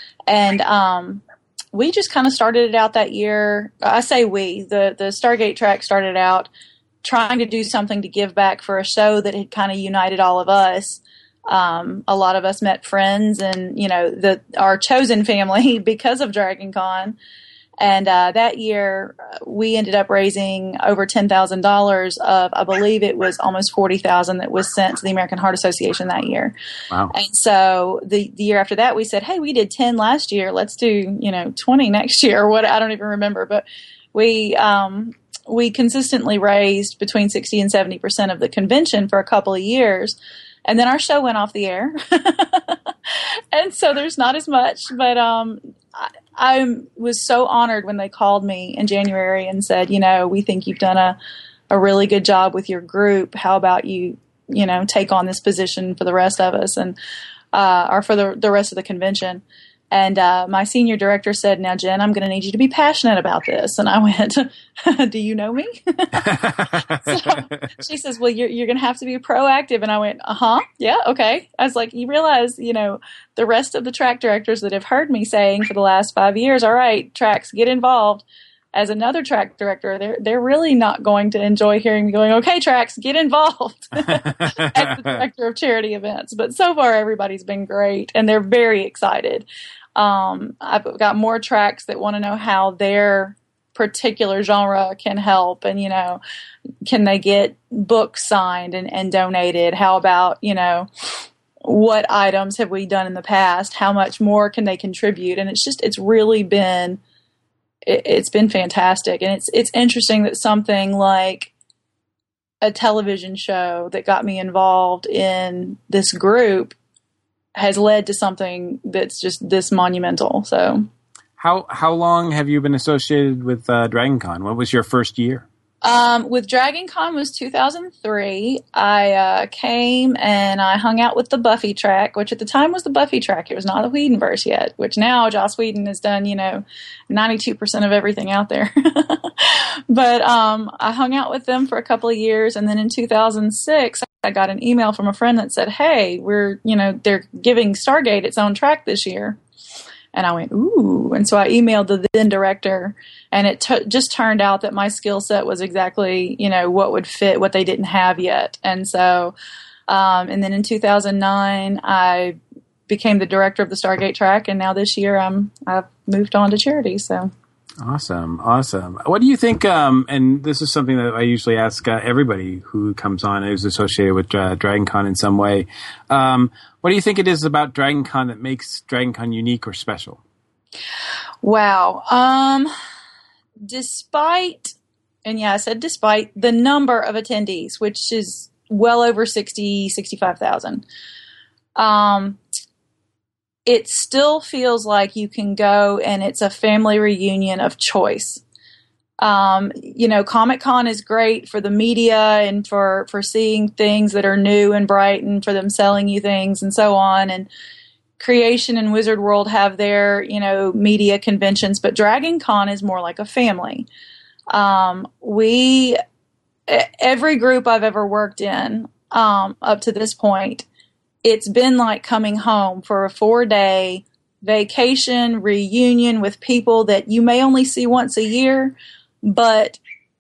And we just kind of started it out that year. I say we. The Stargate track started out trying to do something to give back for a show that had kind of united all of us. A lot of us met friends and, our chosen family because of Dragon Con. And that year, we ended up raising over $10,000 of, I believe it was almost $40,000 that was sent to the American Heart Association that year. Wow. And so the year after that, we said, hey, we did 10 last year. Let's do, 20 next year. What, I don't even remember. But we consistently raised between 60 and 70% of the convention for a couple of years. And then our show went off the air. And so there's not as much, but I was so honored when they called me in January and said, we think you've done a really good job with your group. How about you, take on this position for the rest of us and or for the rest of the convention. And my senior director said, now, Jen, I'm going to need you to be passionate about this. And I went, do you know me? So she says, well, you're going to have to be proactive. And I went, yeah, okay. I was like, you realize, the rest of the track directors that have heard me saying for the last 5 years, all right, tracks, get involved. As another track director, they're really not going to enjoy hearing me going, okay, tracks, get involved as the director of charity events. But so far, everybody's been great, and they're very excited. I've got more tracks that want to know how their particular genre can help, and, can they get books signed and donated? How about, what items have we done in the past? How much more can they contribute? And it's really been... It's been fantastic. And it's interesting that something like a television show that got me involved in this group has led to something that's just this monumental. So how long have you been associated with Dragon Con? What was your first year? With Dragon Con was 2003. I came and I hung out with the Buffy track, which at the time was the Buffy track. It was not the Whedonverse yet, which now Joss Whedon has done, 92% of everything out there. But I hung out with them for a couple of years, and then in 2006, I got an email from a friend that said, hey, they're giving Stargate its own track this year. And I went, ooh. And so I emailed the then director, and it just turned out that my skill set was exactly, what would fit what they didn't have yet. And so, and then in 2009, I became the director of the Stargate track. And now this year I've moved on to charity. So. Awesome. What do you think? And this is something that I usually ask everybody who comes on who's associated with Dragon Con in some way. What do you think it is about Dragon Con that makes Dragon Con unique or special? Wow. Despite the number of attendees, which is well over 65,000, it still feels like you can go and it's a family reunion of choice. Comic-Con is great for the media and for seeing things that are new and bright and for them selling you things and so on. And Creation and Wizard World have their, media conventions, but Dragon Con is more like a family. Every group I've ever worked in, up to this point, it's been like coming home for a 4-day vacation reunion with people that you may only see once a year, but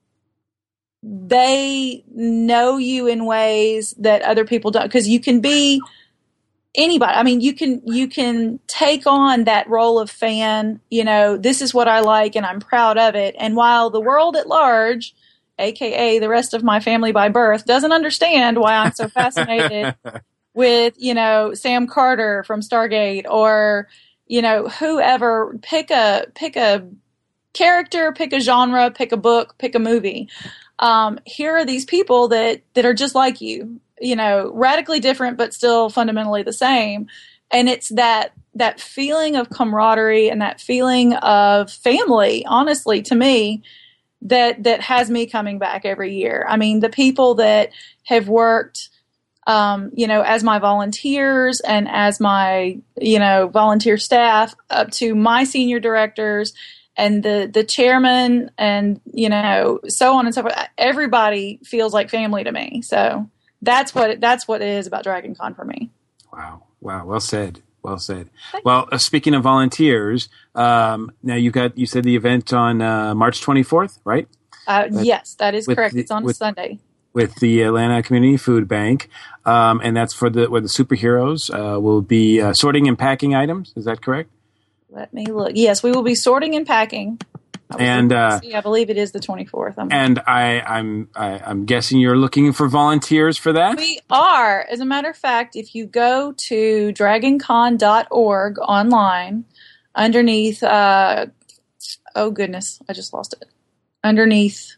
they know you in ways that other people don't, because you can be anybody. I mean, you can take on that role of fan, this is what I like and I'm proud of it. And while the world at large, AKA the rest of my family by birth, doesn't understand why I'm so fascinated with, Sam Carter from Stargate, or, whoever. Pick a character, pick a genre, pick a book, pick a movie. Here are these people that are just like you, radically different, but still fundamentally the same. And it's that feeling of camaraderie and that feeling of family, honestly, to me, that has me coming back every year. I mean, the people that have worked, as my volunteers and as my, volunteer staff, up to my senior directors and the chairman, and, so on and so forth. Everybody feels like family to me. So that's what it is about Dragon Con for me. Wow. Well said. Well, speaking of volunteers, now you said the event on March 24th, right? Yes, that is correct. It's on a Sunday. With the Atlanta Community Food Bank, and that's where the superheroes will be sorting and packing items. Is that correct? Let me look. Yes, we will be sorting and packing. I believe it is the 24th. I'm guessing you're looking for volunteers for that? We are. As a matter of fact, if you go to dragoncon.org online, underneath, oh goodness, I just lost it. Underneath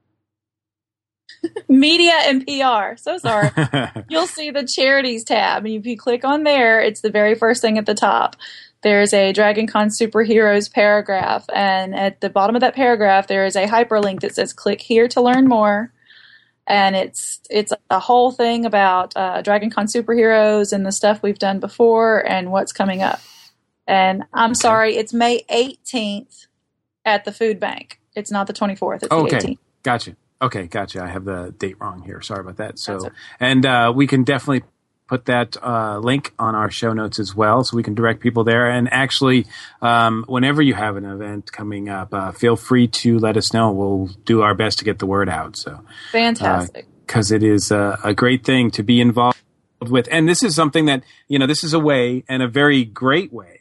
media and PR. So sorry. You'll see the charities tab. And if you click on there, it's the very first thing at the top. There's a Dragon Con Superheroes paragraph, and at the bottom of that paragraph, there is a hyperlink that says "Click here to learn more," and it's a whole thing about Dragon Con Superheroes and the stuff we've done before and what's coming up. And I'm sorry, it's May 18th at the food bank. It's not the 24th. It's the 18th. Gotcha. Okay, gotcha. I have the date wrong here. Sorry about that. So, and we can definitely put that link on our show notes as well, so we can direct people there. And actually, whenever you have an event coming up, feel free to let us know. We'll do our best to get the word out. So fantastic, because it is a great thing to be involved with, and this is something that this is a way, and a very great way,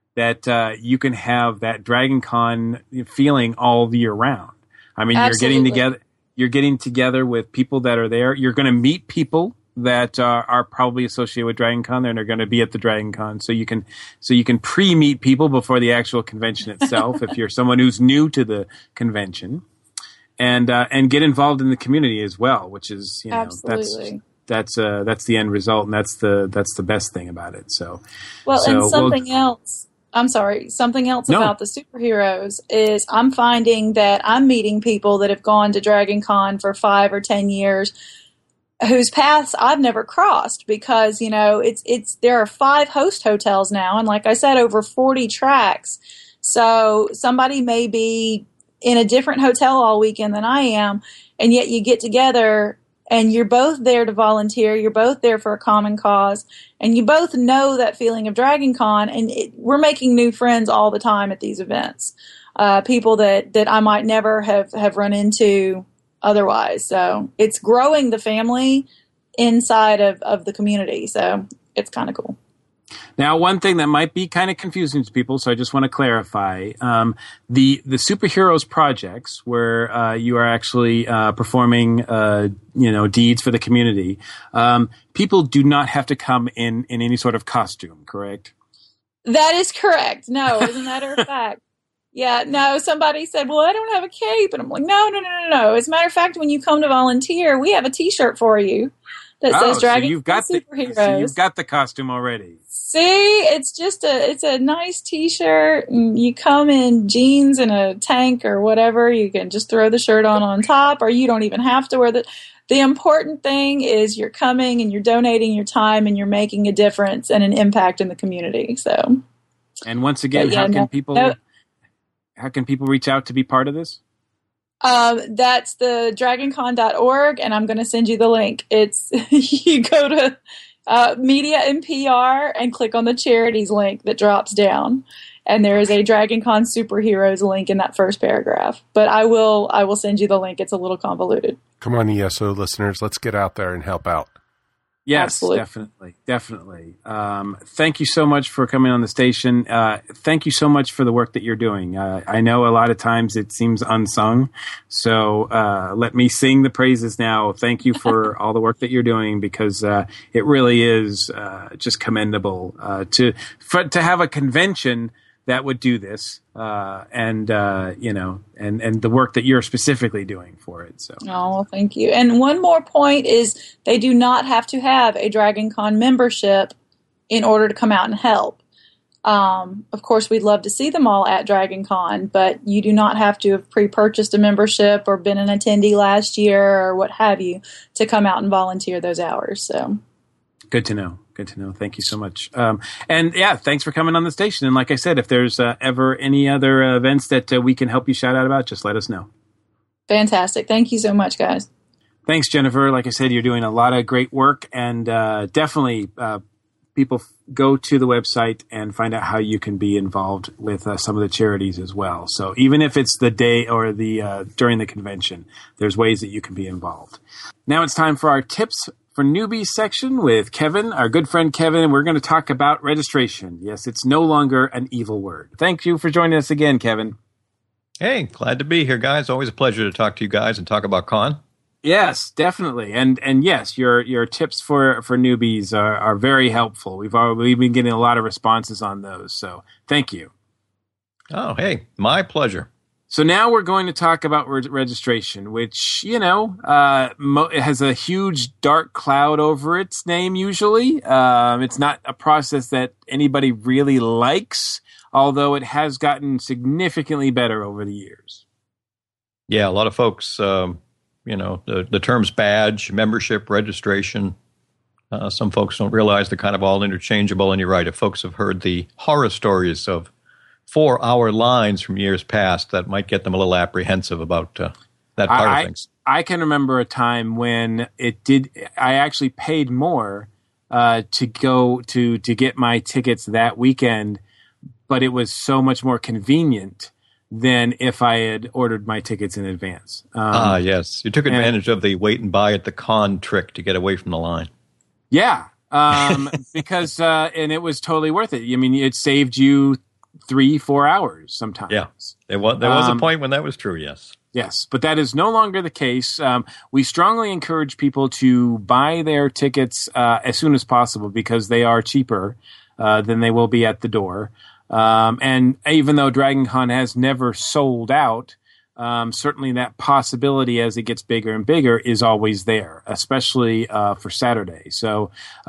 that you can have that Dragon Con feeling all year round. I mean, Absolutely. You're getting together with people that are there. You're going to meet people that are probably associated with Dragon Con, and are going to be at the Dragon Con. So you can pre-meet people before the actual convention itself, if you're someone who's new to the convention, and get involved in the community as well, which is Absolutely. that's the end result, and that's the best thing about it. So and something else. I'm sorry. Something else about the superheroes is I'm finding that I'm meeting people that have gone to Dragon Con for 5 or 10 years, whose paths I've never crossed, because there are 5 host hotels now, and like I said, over 40 tracks. So somebody may be in a different hotel all weekend than I am, and yet you get together and you're both there to volunteer, you're both there for a common cause, and you both know that feeling of Dragon Con, and we're making new friends all the time at these events. People that I might never have run into otherwise. So it's growing the family inside of the community. So it's kind of cool. Now, one thing that might be kind of confusing to people, so I just want to clarify, the superheroes projects where you are actually performing deeds for the community, people do not have to come in any sort of costume, correct? That is correct. No, as a matter of fact. Yeah, no, somebody said, well, I don't have a cape. And I'm like, no. As a matter of fact, when you come to volunteer, we have a T-shirt for you that says Dragon Con Superheroes. So you've got the costume already. See, it's a nice T-shirt, and you come in jeans and a tank or whatever. You can just throw the shirt on top, or you don't even have to wear the important thing is you're coming and you're donating your time and you're making a difference and an impact in the community. So, and once again, how can people reach out to be part of this? That's the dragoncon.org, and I'm going to send you the link. It's you go to media and PR and click on the charities link that drops down, and there is a Dragon Con Superheroes link in that first paragraph. But I will send you the link. It's a little convoluted. Come on, ESO listeners, let's get out there and help out. Yes, Absolutely. definitely. Thank you so much for coming on the station. Thank you so much for the work that you're doing. I know a lot of times it seems unsung, so let me sing the praises now. Thank you for all the work that you're doing, because it really is just commendable to have a convention that would do this, and the work that you're specifically doing for it. So, well, thank you. And one more point is they do not have to have a Dragon Con membership in order to come out and help. Of course, we'd love to see them all at Dragon Con, but you do not have to have pre-purchased a membership or been an attendee last year or what have you to come out and volunteer those hours. So, good to know. Thank you so much. And yeah, thanks for coming on the station. And like I said, if there's ever any other events that we can help you shout out about, just let us know. Fantastic. Thank you so much, guys. Thanks, Jennifer. Like I said, you're doing a lot of great work, and definitely people go to the website and find out how you can be involved with some of the charities as well. So even if it's the day or the during the convention, there's ways that you can be involved. Now it's time for our tips for newbies section with Kevin, our good friend Kevin, and we're going to talk about registration. Yes, it's no longer an evil word. Thank you for joining us again, Kevin. Hey, glad to be here, guys. Always a pleasure to talk to you guys and talk about con. Yes, definitely. And yes, your tips for newbies are very helpful. We've been getting a lot of responses on those, so thank you. Oh, hey, my pleasure. So now we're going to talk about registration, which, it has a huge dark cloud over its name usually. It's not a process that anybody really likes, although it has gotten significantly better over the years. Yeah, a lot of folks, the terms badge, membership, registration, some folks don't realize they're kind of all interchangeable. And you're right, if folks have heard the horror stories of 4-hour lines from years past, that might get them a little apprehensive about that part of things. I can remember a time when I actually paid more to go to get my tickets that weekend, but it was so much more convenient than if I had ordered my tickets in advance. Yes. You took advantage of the wait and buy at the con trick to get away from the line. Yeah, because and it was totally worth it. I mean, it saved you 3-4 hours sometimes. Yeah, there was a point when that was true, yes. Yes, but that is no longer the case. We strongly encourage people to buy their tickets as soon as possible, because they are cheaper than they will be at the door. And even though Dragon Con has never sold out, certainly that possibility as it gets bigger and bigger is always there, especially for Saturday. So,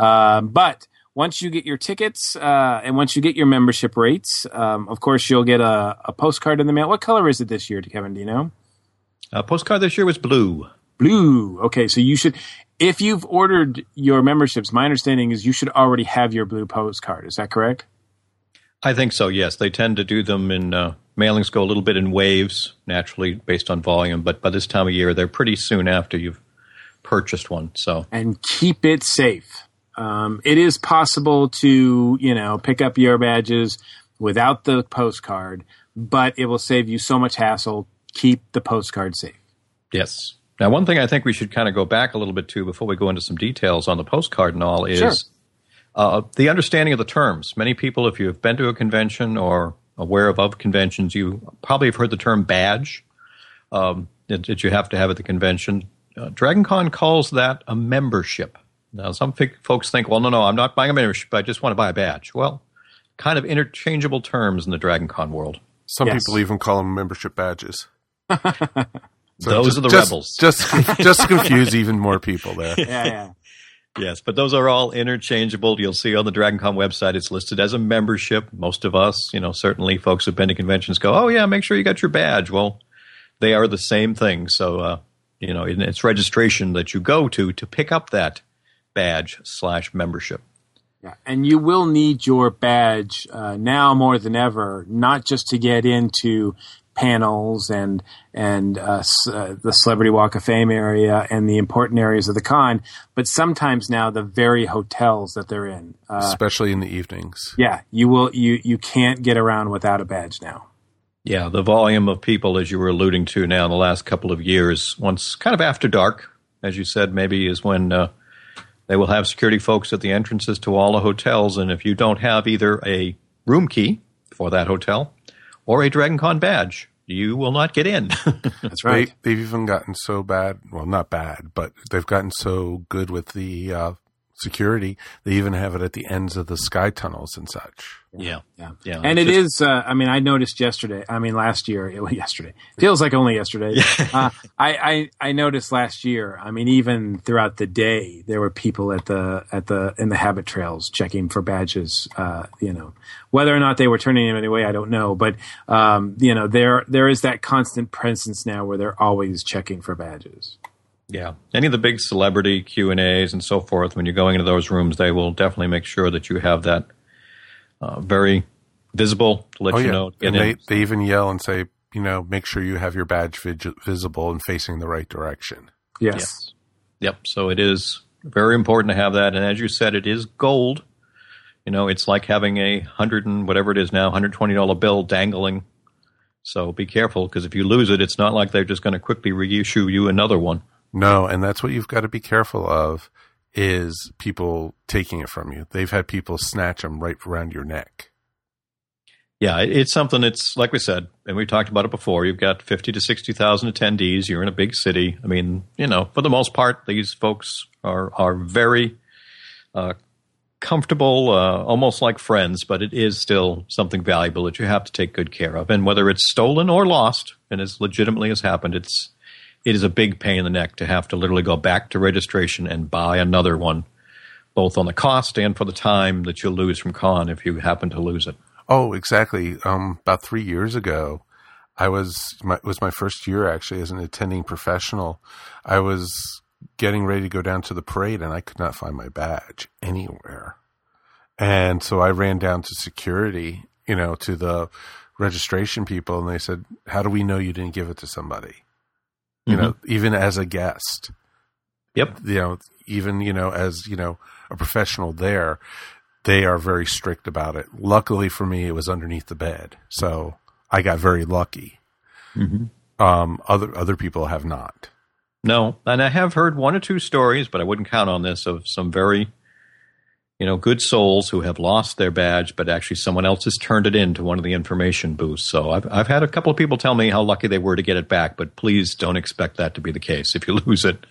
but once you get your tickets and once you get your membership rates, of course, you'll get a postcard in the mail. What color is it this year, Kevin? Do you know? Postcard this year was blue. Blue. Okay, so you should, if you've ordered your memberships, my understanding is you should already have your blue postcard. Is that correct? I think so, yes. They tend to do them in mailings go a little bit in waves, naturally, based on volume. But by this time of year, they're pretty soon after you've purchased one. So, and keep it safe. It is possible to, pick up your badges without the postcard, but it will save you so much hassle. Keep the postcard safe. Yes. Now, one thing I think we should kind of go back a little bit to before we go into some details on the postcard and all is the understanding of the terms. Many people, if you've been to a convention or aware of conventions, you probably have heard the term badge that you have to have at the convention. Dragon Con calls that a membership. Now, some folks think, well, no, I'm not buying a membership. I just want to buy a badge. Well, kind of interchangeable terms in the Dragon Con world. Some people even call them membership badges. So those are the rebels. Just to confuse even more people there. Yeah. Yes, but those are all interchangeable. You'll see on the Dragon Con website, it's listed as a membership. Most of us, certainly folks who've been to conventions go, oh, yeah, make sure you got your badge. Well, they are the same thing. So, it's registration that you go to pick up that badge/membership. Yeah, and you will need your badge now more than ever, not just to get into panels and the Celebrity Walk of Fame area and the important areas of the con, but sometimes now the very hotels that they're in, especially in the evenings. Yeah, you can't get around without a badge now. Yeah, the volume of people, as you were alluding to now in the last couple of years, once kind of after dark, as you said, maybe is when They will have security folks at the entrances to all the hotels, and if you don't have either a room key for that hotel or a Dragon Con badge, you will not get in. That's right. They've even gotten so bad, well, not bad, but they've gotten so good with the security, they even have it at the ends of the sky tunnels and such. Yeah. And it is, I noticed last year, yesterday, feels like only yesterday. I noticed last year, even throughout the day, there were people in the habit trails checking for badges, whether or not they were turning them anyway, I don't know. But, there is that constant presence now where they're always checking for badges. Yeah. Any of the big celebrity Q&As and so forth, when you're going into those rooms, they will definitely make sure that you have that very visible to let you know. And they even yell and say, make sure you have your badge visible and facing the right direction. Yes. Yep. So it is very important to have that. And as you said, it is gold. It's like having a $120 bill dangling. So be careful, because if you lose it, it's not like they're just going to quickly reissue you another one. No, and that's what you've got to be careful of, is people taking it from you. They've had people snatch them right around your neck. Yeah, it's something that's, like we said, and we talked about it before, you've got 50 to 60,000 attendees. You're in a big city. For the most part, these folks are very comfortable, almost like friends, but it is still something valuable that you have to take good care of. And whether it's stolen or lost, and as legitimately has happened, it is a big pain in the neck to have to literally go back to registration and buy another one, both on the cost and for the time that you'll lose from con if you happen to lose it. Oh, exactly. About 3 years ago, it was my first year actually as an attending professional. I was getting ready to go down to the parade and I could not find my badge anywhere. And so I ran down to security, to the registration people, and they said, "How do we know you didn't give it to somebody?" Even as a guest. Yep. Even, as, a professional there, they are very strict about it. Luckily for me, it was underneath the bed. So I got very lucky. Mm-hmm. Other people have not. No. And I have heard one or two stories, but I wouldn't count on this, of some very, good souls who have lost their badge, but actually someone else has turned it into one of the information booths. So I've had a couple of people tell me how lucky they were to get it back, but please don't expect that to be the case. If you lose it,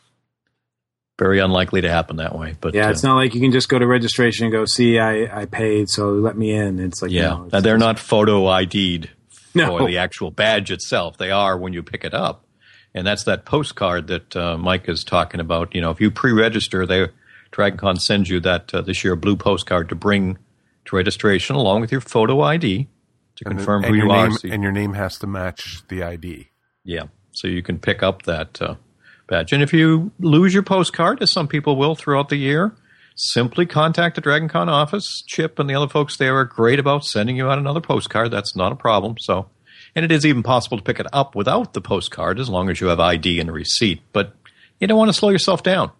very unlikely to happen that way. But it's not like you can just go to registration and go, "See, I paid, so let me in." It's like, no, they're not photo ID'd for the actual badge itself. They are when you pick it up, and that's that postcard that Mike is talking about. If you pre-register, Dragon Con sends you that this year blue postcard to bring to registration along with your photo ID to confirm who you are. And your name has to match the ID. Yeah, so you can pick up that badge. And if you lose your postcard, as some people will throughout the year, simply contact the Dragon Con office. Chip and the other folks there are great about sending you out another postcard. That's not a problem. And it is even possible to pick it up without the postcard as long as you have ID and a receipt. But you don't want to slow yourself down.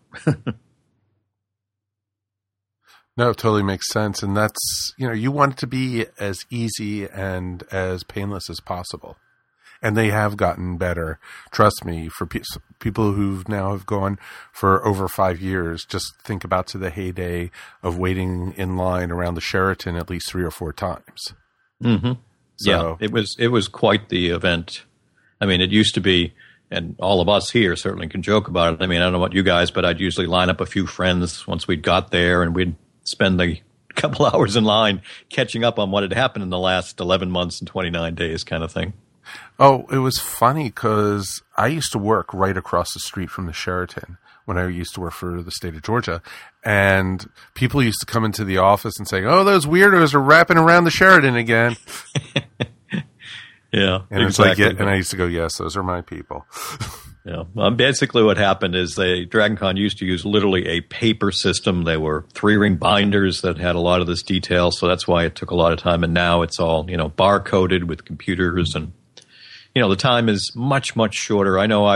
No, it totally makes sense. And that's, you want it to be as easy and as painless as possible. And they have gotten better. Trust me, for people who now have gone for over 5 years, just think about to the heyday of waiting in line around the Sheraton at least 3 or 4 times. Mm-hmm. So, yeah, it was quite the event. It used to be, and all of us here certainly can joke about it. I don't know about you guys, but I'd usually line up a few friends once we'd got there, and we'd spend the couple hours in line catching up on what had happened in the last 11 months and 29 days kind of thing. Oh, it was funny because I used to work right across the street from the Sheraton when I used to work for the state of Georgia. And people used to come into the office and say, "Oh, those weirdos are wrapping around the Sheraton again." Yeah. And exactly. It's like, and I used to go, "Yes, those are my people." Yeah. Basically what happened is Dragon Con used to use literally a paper system. They were 3-ring binders that had a lot of this detail. So that's why it took a lot of time. And now it's all, bar-coded with computers, and, the time is much, much shorter. I know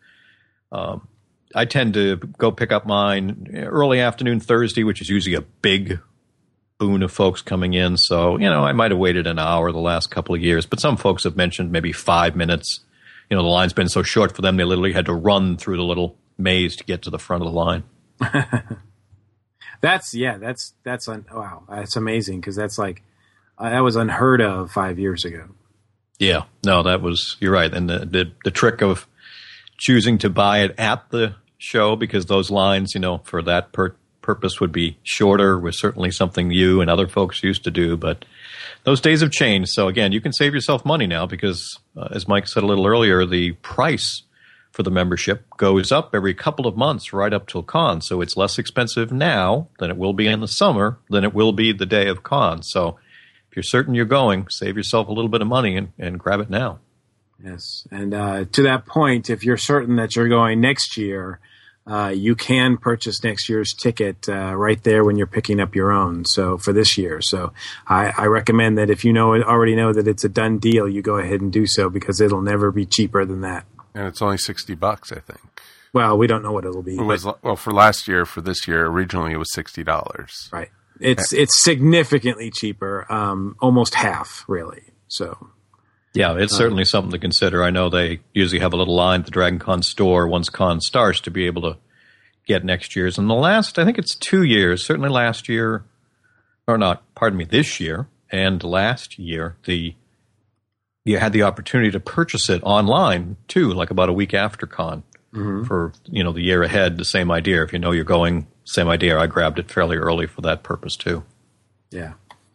I tend to go pick up mine early afternoon Thursday, which is usually a big boon of folks coming in. So, I might have waited an hour the last couple of years, but some folks have mentioned maybe 5 minutes. The line's been so short for them, they literally had to run through the little maze to get to the front of the line. That's wow, that's amazing, because that's like that was unheard of 5 years ago. Yeah, no, you're right. And the trick of choosing to buy it at the show, because those lines, for that purpose would be shorter, was certainly something you and other folks used to do. But those days have changed. So again, you can save yourself money now because, as Mike said a little earlier, the price for the membership goes up every couple of months right up till con. So it's less expensive now than it will be in the summer than it will be the day of con. So if you're certain you're going, save yourself a little bit of money and grab it now. Yes. And to that point, if you're certain that you're going next year, you can purchase next year's ticket right there when you're picking up your own. So for this year. So I recommend that if you already know that it's a done deal, you go ahead and do so, because it'll never be cheaper than that. And it's only $60, I think. Well, we don't know what it'll be. For last year, for this year, originally it was $60. Right. It's significantly cheaper, almost half, really. So. Yeah, it's certainly something to consider. I know they usually have a little line at the Dragon Con store once con starts to be able to get next year's. And I think it's 2 years, certainly last year, this year and last year, you had the opportunity to purchase it online too, like about a week after con for, the year ahead, the same idea. If you know you're going, same idea. I grabbed it fairly early for that purpose too. Yeah.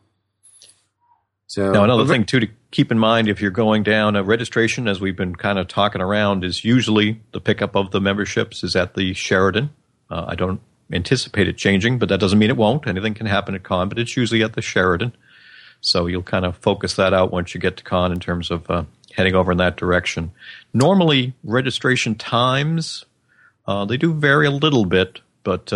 So now another thing too to keep in mind if you're going down, registration, as we've been kind of talking around, is usually the pickup of the memberships is at the Sheraton. I don't anticipate it changing, but that doesn't mean it won't. Anything can happen at con, but it's usually at the Sheraton. So you'll kind of focus that out once you get to con in terms of heading over in that direction. Normally, registration times, they do vary a little bit, but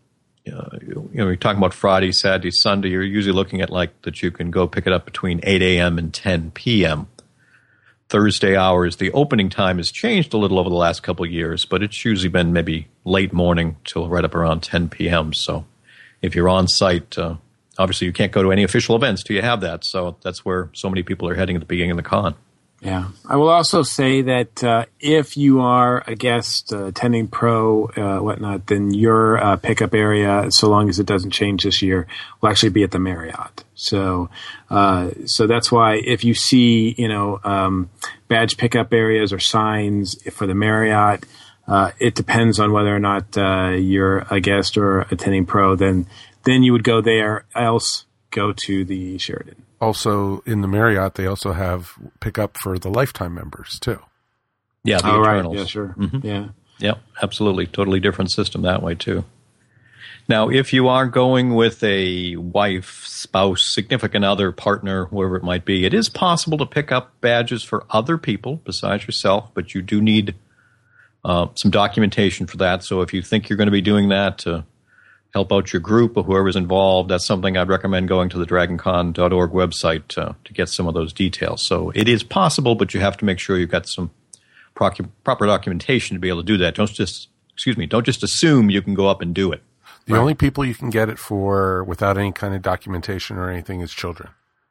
you're talking about Friday, Saturday, Sunday, you're usually looking at that you can go pick it up between 8 a.m. and 10 p.m. Thursday hours, the opening time has changed a little over the last couple of years, but it's usually been maybe late morning till right up around 10 p.m. So if you're on site, obviously you can't go to any official events till you have that. So that's where so many people are heading at the beginning of the con. Yeah. I will also say that if you are a guest attending pro, whatnot, then your pickup area, so long as it doesn't change this year, will actually be at the Marriott. So that's why if you see, badge pickup areas or signs for the Marriott, it depends on whether or not you're a guest or attending pro, then you would go there, else go to the Sheraton. Also, in the Marriott, they also have pickup for the lifetime members, too. Yeah, the Eternals. Right. Yeah, sure. Mm-hmm. Yeah. Yep, absolutely. Totally different system that way, too. Now, if you are going with a wife, spouse, significant other, partner, whoever it might be, it is possible to pick up badges for other people besides yourself, but you do need some documentation for that. So if you think you're going to be doing that to help out your group or whoever's involved, that's something I'd recommend going to the dragoncon.org website to get some of those details. So it is possible, but you have to make sure you've got some proper documentation to be able to do that. Don't just assume you can go up and do it. The only people you can get it for without any kind of documentation or anything is children.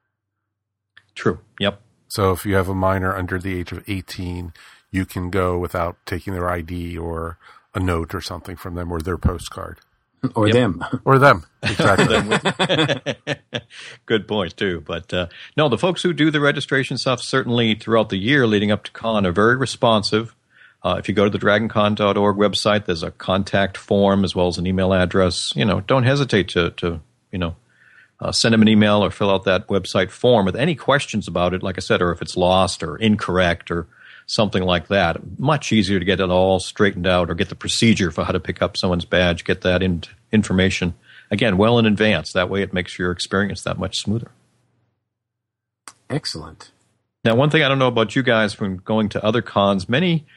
True. Yep. So if you have a minor under the age of 18, you can go without taking their ID or a note or something from them or their postcard. Or them. Or them. Exactly. Good point, too. But no, the folks who do the registration stuff certainly throughout the year leading up to con are very responsive. If you go to the dragoncon.org website, there's a contact form as well as an email address. Don't hesitate to send them an email or fill out that website form with any questions about it, like I said, or if it's lost or incorrect or something like that. Much easier to get it all straightened out or get the procedure for how to pick up someone's badge, get that information, again, well in advance. That way it makes your experience that much smoother. Excellent. Now, one thing I don't know about you guys from going to other cons,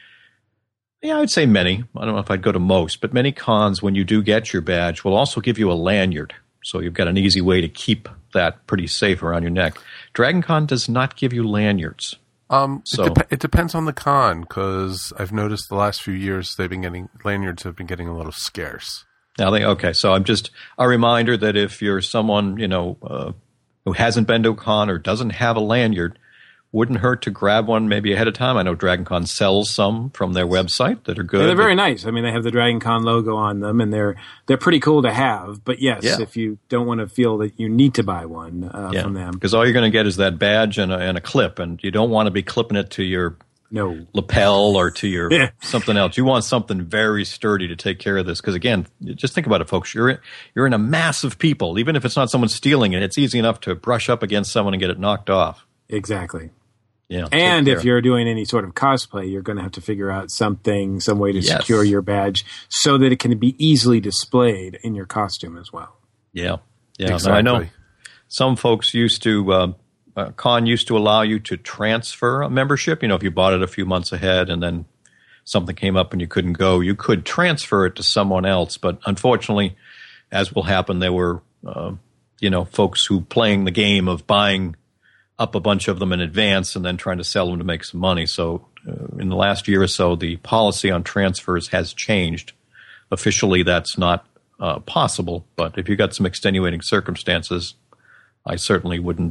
I'd say many. I don't know if I'd go to most, but many cons, when you do get your badge, will also give you a lanyard. So you've got an easy way to keep that pretty safe around your neck. Dragon Con does not give you lanyards. It depends on the con, because I've noticed the last few years lanyards have been getting a little scarce. Okay, so I'm just a reminder that if you're someone who hasn't been to a con or doesn't have a lanyard, wouldn't hurt to grab one maybe ahead of time. I know DragonCon sells some from their website that are good. Yeah, they're very nice. I mean, they have the DragonCon logo on them, and they're pretty cool to have. But yes, if you don't want to feel that you need to buy one from them. Because all you're going to get is that badge and a clip, and you don't want to be clipping it to your lapel or to your something else. You want something very sturdy to take care of this. Because again, just think about it, folks. You're in a mass of people. Even if it's not someone stealing it, it's easy enough to brush up against someone and get it knocked off. Exactly. Yeah, and if you're doing any sort of cosplay, you're going to have to figure out some way to secure your badge so that it can be easily displayed in your costume as well. Yeah. Exactly. I know some folks used to con used to allow you to transfer a membership. If you bought it a few months ahead and then something came up and you couldn't go, you could transfer it to someone else. But unfortunately, as will happen, there were folks who playing the game of buying up a bunch of them in advance and then trying to sell them to make some money. So in the last year or so, the policy on transfers has changed. Officially, that's not possible. But if you got some extenuating circumstances, I certainly wouldn't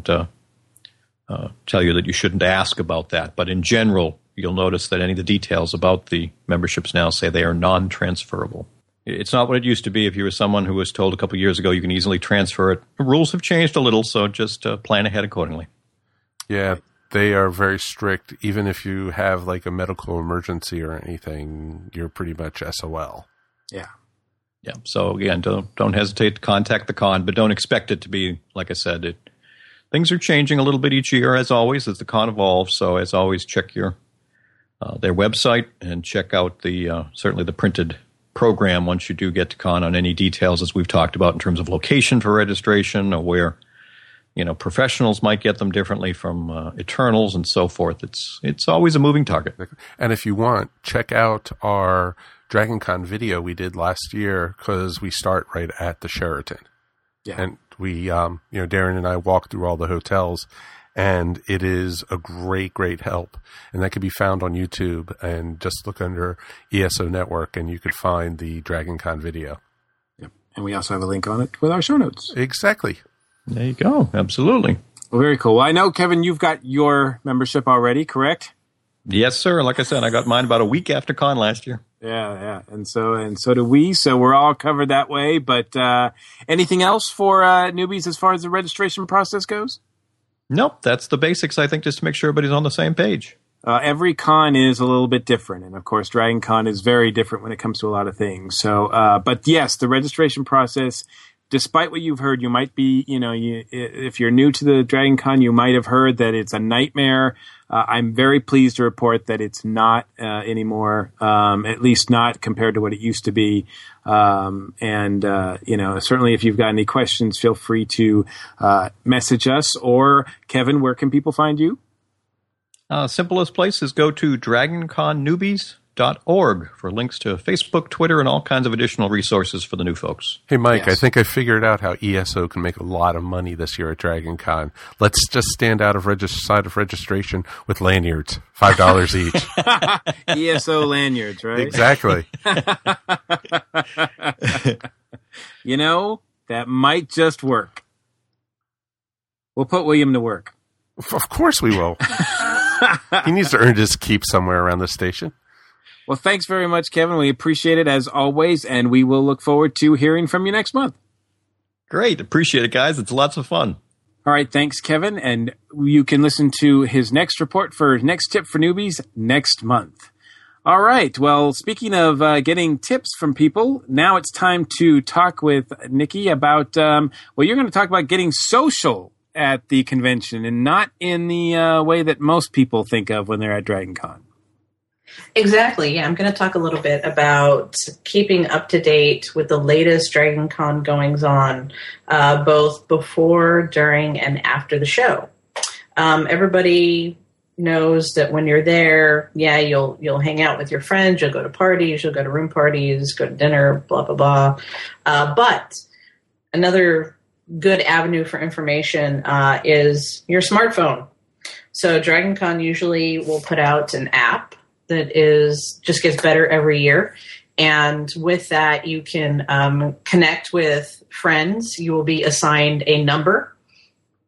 tell you that you shouldn't ask about that. But in general, you'll notice that any of the details about the memberships now say they are non-transferable. It's not what it used to be. If you were someone who was told a couple of years ago you can easily transfer it, the rules have changed a little, so just plan ahead accordingly. Yeah, they are very strict. Even if you have like a medical emergency or anything, you're pretty much SOL. Yeah. Yeah. So again, don't hesitate to contact the con, but don't expect it to be, like I said, things are changing a little bit each year, as always, as the con evolves. So as always, check their website and check out certainly the printed program once you do get to con on any details, as we've talked about in terms of location for registration or where professionals might get them differently from Eternals and so forth. It's always a moving target. And if you want, check out our DragonCon video we did last year, because we start right at the Sheraton. Yeah. And we, Darren and I walked through all the hotels, and it is a great, great help. And that can be found on YouTube, and just look under ESO Network and you could find the DragonCon video. Yep. And we also have a link on it with our show notes. Exactly. There you go. Absolutely. Well, very cool. Well, I know, Kevin, you've got your membership already, correct? Yes, sir. Like I said, I got mine about a week after con last year. Yeah. And so do we. So we're all covered that way. But anything else for newbies as far as the registration process goes? Nope. That's the basics, I think, just to make sure everybody's on the same page. Every con is a little bit different. And, of course, DragonCon is very different when it comes to a lot of things. So, but, yes, the registration process, despite what you've heard, you might be, if you're new to the DragonCon, you might have heard that it's a nightmare. I'm very pleased to report that it's not anymore, at least not compared to what it used to be. Certainly if you've got any questions, feel free to message us. Or, Kevin, where can people find you? Simplest place is go to DragonConNewbies.org for links to Facebook, Twitter, and all kinds of additional resources for the new folks. Hey, Mike, yes. I think I figured out how ESO can make a lot of money this year at DragonCon. Let's just stand out of side of registration with lanyards, $5 each. ESO lanyards, right? Exactly. That might just work. We'll put William to work. Of course we will. He needs to earn his keep somewhere around the station. Well, thanks very much, Kevin. We appreciate it as always, and we will look forward to hearing from you next month. Great. Appreciate it, guys. It's lots of fun. All right. Thanks, Kevin. And you can listen to his next report for Next Tip for Newbies next month. All right. Well, speaking of getting tips from people, now it's time to talk with Nikki about, you're going to talk about getting social at the convention, and not in the way that most people think of when they're at DragonCon. Exactly. Yeah, I'm going to talk a little bit about keeping up to date with the latest DragonCon goings on, both before, during, and after the show. Everybody knows that when you're there, you'll hang out with your friends, you'll go to parties, you'll go to room parties, go to dinner, blah, blah, blah. But another good avenue for information is your smartphone. So DragonCon usually will put out an app that just gets better every year. And with that, you can connect with friends. You will be assigned a number.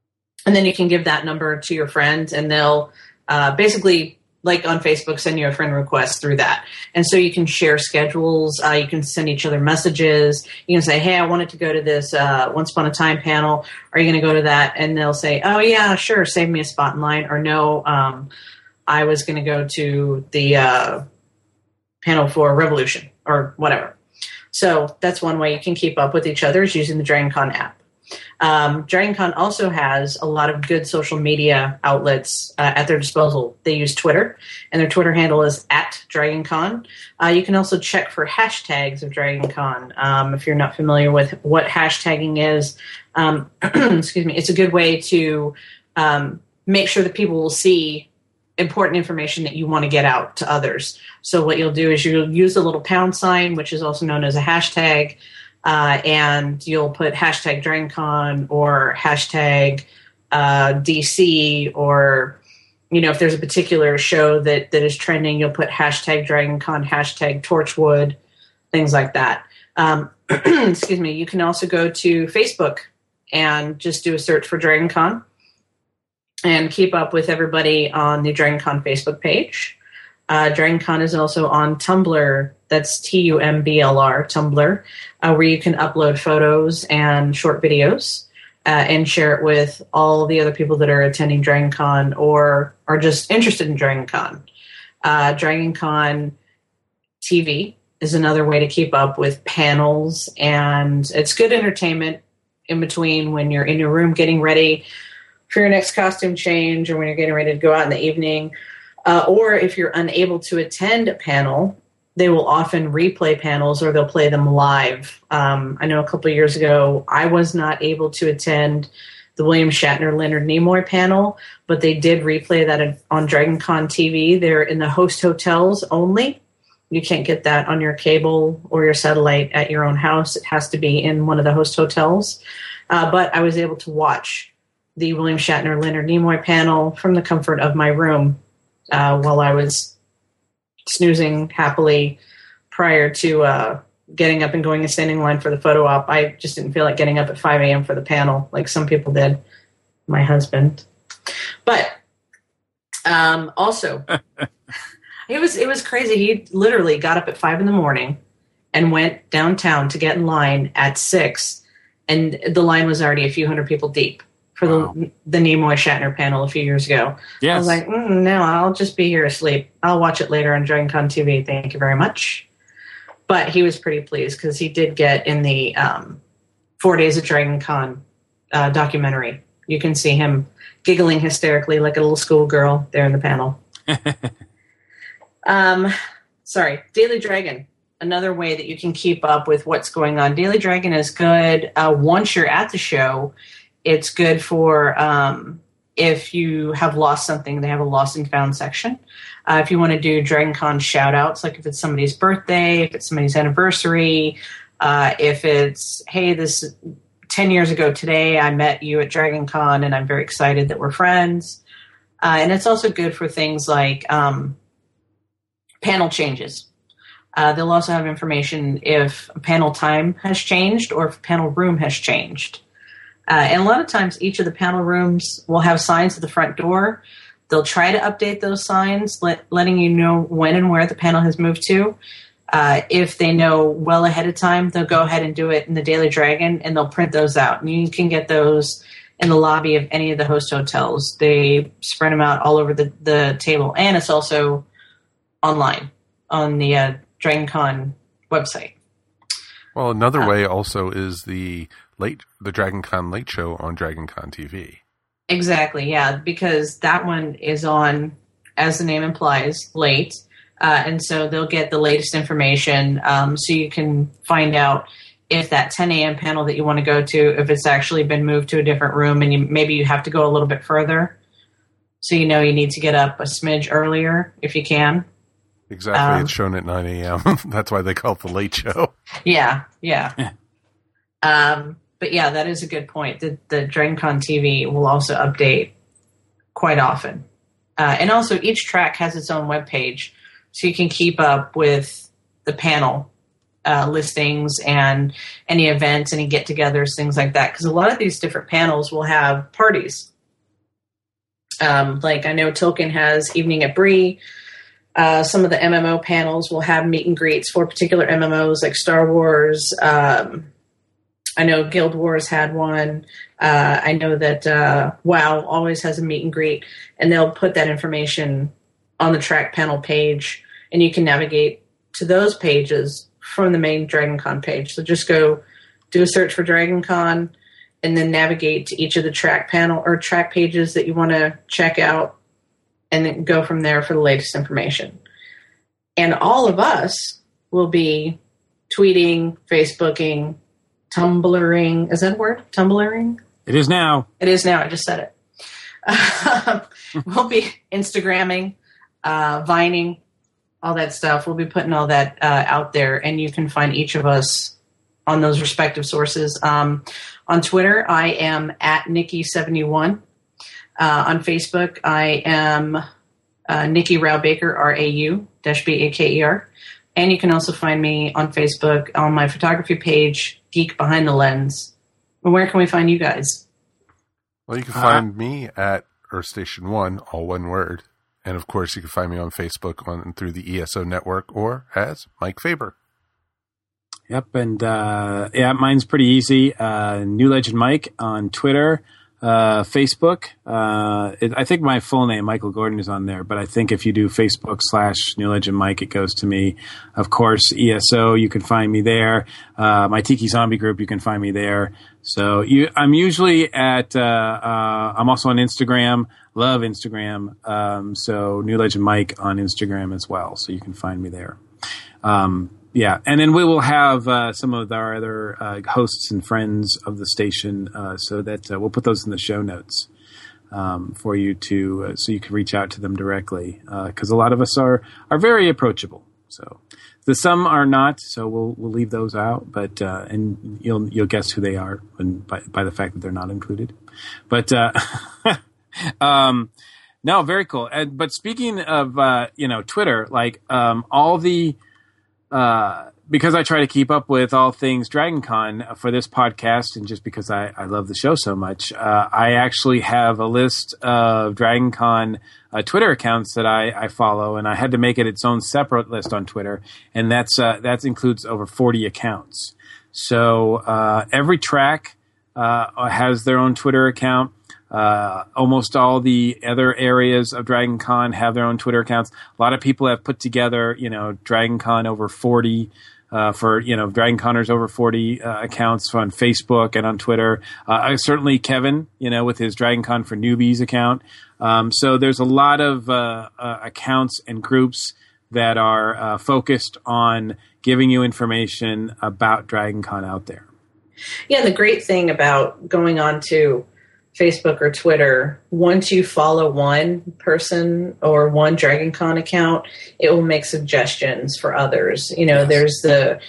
And then you can give that number to your friends, and they'll basically, like on Facebook, send you a friend request through that. And so you can share schedules. You can send each other messages. You can say, hey, I wanted to go to this Once Upon a Time panel. Are you going to go to that? And they'll say, oh, yeah, sure, save me a spot in line. Or no, I was going to go to the panel for Revolution or whatever. So that's one way you can keep up with each other, is using the DragonCon app. DragonCon also has a lot of good social media outlets at their disposal. They use Twitter, and their Twitter handle is @DragonCon. You can also check for hashtags of DragonCon. If you're not familiar with what hashtagging is, excuse me, it's a good way to make sure that people will see important information that you want to get out to others. So what you'll do is you'll use a little pound sign, which is also known as a hashtag, and you'll put hashtag DragonCon or hashtag DC, or, you know, if there's a particular show that is trending, you'll put hashtag DragonCon, hashtag Torchwood, things like that. Excuse me. You can also go to Facebook and just do a search for DragonCon and keep up with everybody on the DragonCon Facebook page. DragonCon is also on Tumblr. That's TUMBLR, Tumblr, where you can upload photos and short videos and share it with all the other people that are attending DragonCon or are just interested in DragonCon. DragonCon TV is another way to keep up with panels, and it's good entertainment in between when you're in your room getting ready for your next costume change, or when you're getting ready to go out in the evening. Or if you're unable to attend a panel, they will often replay panels, or they'll play them live. I know a couple of years ago, I was not able to attend the William Shatner Leonard Nimoy panel, but they did replay that on DragonCon TV. They're in the host hotels only. You can't get that on your cable or your satellite at your own house. It has to be in one of the host hotels. But I was able to watch the William Shatner Leonard Nimoy panel from the comfort of my room while I was snoozing happily prior to getting up and going and standing in line for the photo op. I just didn't feel like getting up at 5 a.m. for the panel like some people did, my husband. But also, it was crazy. He literally got up at 5 a.m. and went downtown to get in line at 6, and the line was already a few hundred people deep for the Nimoy Shatner panel a few years ago. Yes. I was like, no, I'll just be here asleep. I'll watch it later on DragonCon TV. Thank you very much. But he was pretty pleased because he did get in the 4 Days of DragonCon documentary. You can see him giggling hysterically like a little schoolgirl there in the panel. Sorry, Daily Dragon. Another way that you can keep up with what's going on. Daily Dragon is good once you're at the show. It's good for if you have lost something. They have a lost and found section. If you want to do DragonCon shout-outs, like if it's somebody's birthday, if it's somebody's anniversary, if it's, hey, this 10 years ago today, I met you at DragonCon, and I'm very excited that we're friends. And it's also good for things like panel changes. They'll also have information if panel time has changed or if panel room has changed. And a lot of times each of the panel rooms will have signs at the front door. They'll try to update those signs, letting you know when and where the panel has moved to. If they know well ahead of time, they'll go ahead and do it in the Daily Dragon, and they'll print those out. And you can get those in the lobby of any of the host hotels. They spread them out all over the table. And it's also online on the DragonCon website. Well, another way also is the DragonCon Late Show on DragonCon TV. Exactly, yeah, because that one is on, as the name implies, late. And so they'll get the latest information, so you can find out if that 10 a.m. panel that you want to go to, if it's actually been moved to a different room, and maybe you have to go a little bit further. So you know you need to get up a smidge earlier if you can. Exactly. It's shown at 9 a.m. That's why they call it the Late Show. Yeah. But yeah, that is a good point. The DragonCon TV will also update quite often. And also each track has its own webpage, so you can keep up with the panel listings and any events, any get-togethers, things like that. Because a lot of these different panels will have parties Like I know Tolkien has Evening at Bree. Some of the MMO panels will have meet and greets for particular MMOs like Star Wars. I know Guild Wars had one. I know that WoW always has a meet and greet, and they'll put that information on the track panel page, and you can navigate to those pages from the main DragonCon page. So just go do a search for DragonCon, and then navigate to each of the track panel or track pages that you want to check out, and then go from there for the latest information. And all of us will be tweeting, Facebooking, Tumblring. Is that a word? Tumblring? It is now. It is now. I just said it. We'll be Instagramming, Vining, all that stuff. We'll be putting all that out there, and you can find each of us on those respective sources. On Twitter, I am at Nikki71. On Facebook, I am Nikki Rau Baker, RAU-BAKER. And you can also find me on Facebook on my photography page, Geek Behind the Lens. And where can we find you guys? Well, you can find me at Earth Station 1, all one word. And, of course, you can find me on Facebook through the ESO Network or as Mike Faber. Yep, and mine's pretty easy. New Legend Mike on Twitter. Facebook. I think my full name, Michael Gordon, is on there, but I think if you do Facebook/New Legend Mike, it goes to me. Of course, ESO, you can find me there. My Tiki Zombie group, you can find me there. So I'm usually at, I'm also on Instagram, love Instagram. So New Legend Mike on Instagram as well. So you can find me there. Yeah, and then we will have some of our other hosts and friends of the station, so that we'll put those in the show notes for you to, so you can reach out to them directly. Because a lot of us are very approachable. So some are not, so we'll leave those out. But and you'll guess who they are by the fact that they're not included. But no, very cool. But speaking of Twitter, like all the because I try to keep up with all things DragonCon for this podcast, and just because I love the show so much, I actually have a list of DragonCon Twitter accounts that I follow, and I had to make it its own separate list on Twitter, and that includes over 40 accounts. So every track has their own Twitter account. Almost all the other areas of DragonCon have their own Twitter accounts. A lot of people have put together, DragonCon over 40, for, DragonConners over 40, accounts on Facebook and on Twitter. Certainly Kevin, with his DragonCon for Newbies account. So there's a lot of, accounts and groups that are, focused on giving you information about DragonCon out there. Yeah. The great thing about going on to Facebook or Twitter, once you follow one person or one DragonCon account, it will make suggestions for others. Yes. There's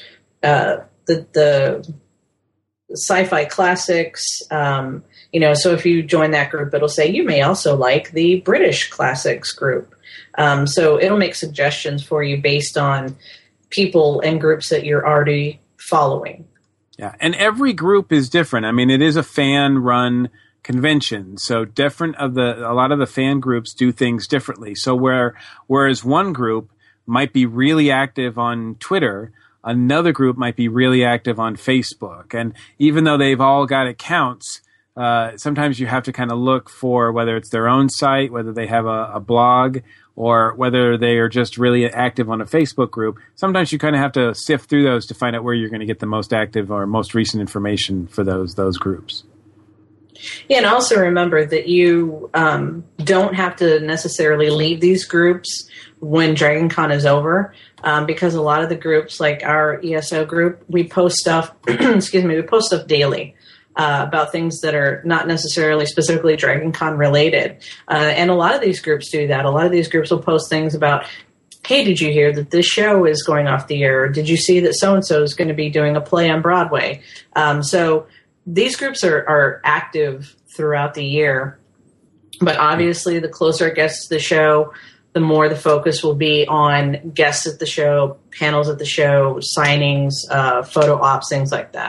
the sci-fi classics. So if you join that group, it'll say you may also like the British classics group. So it'll make suggestions for you based on people and groups that you're already following. Yeah, and every group is different. I mean, it is a fan-run convention, so a lot of the fan groups do things differently. So whereas one group might be really active on Twitter, another group might be really active on Facebook. And even though they've all got accounts, sometimes you have to kind of look for whether it's their own site, whether they have a blog, or whether they are just really active on a Facebook group. Sometimes you kind of have to sift through those to find out where you're going to get the most active or most recent information for those groups. Yeah, and also remember that you don't have to necessarily leave these groups when DragonCon is over, because a lot of the groups, like our ESO group, we post stuff. We post stuff daily about things that are not necessarily specifically DragonCon related, and a lot of these groups do that. A lot of these groups will post things about, hey, did you hear that this show is going off the air? Or did you see that so-and-so is going to be doing a play on Broadway? So these groups are active throughout the year, but obviously the closer it gets to the show, the more the focus will be on guests at the show, panels at the show, signings, photo ops, things like that.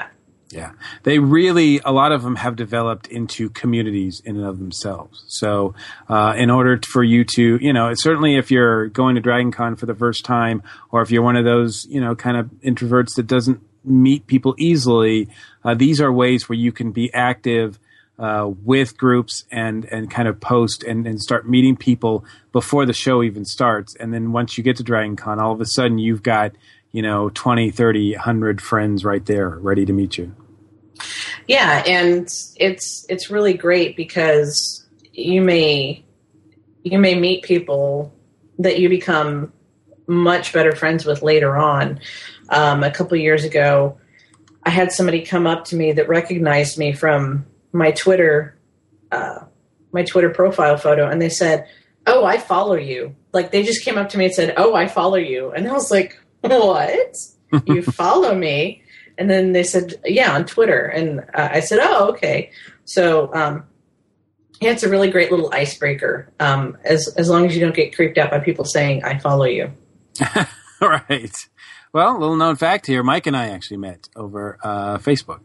Yeah, they really, a lot of them have developed into communities in and of themselves. So, in order for you to, certainly if you're going to Dragon Con for the first time, or if you're one of those, kind of introverts that doesn't meet people easily, these are ways where you can be active with groups and kind of post and start meeting people before the show even starts. And then once you get to Dragon Con, all of a sudden you've got, 20, 30, 100 friends right there ready to meet you. Yeah, and it's really great because you may meet people that you become much better friends with later on. A couple of years ago, I had somebody come up to me that recognized me from my Twitter profile photo, and they said, "Oh, I follow you." Like, they just came up to me and said, "Oh, I follow you," and I was like, "What? You follow me?" And then they said, "Yeah, on Twitter." And I said, "Oh, okay." So, yeah, it's a really great little icebreaker. As long as you don't get creeped out by people saying, "I follow you." Right. Well, little known fact here: Mike and I actually met over Facebook,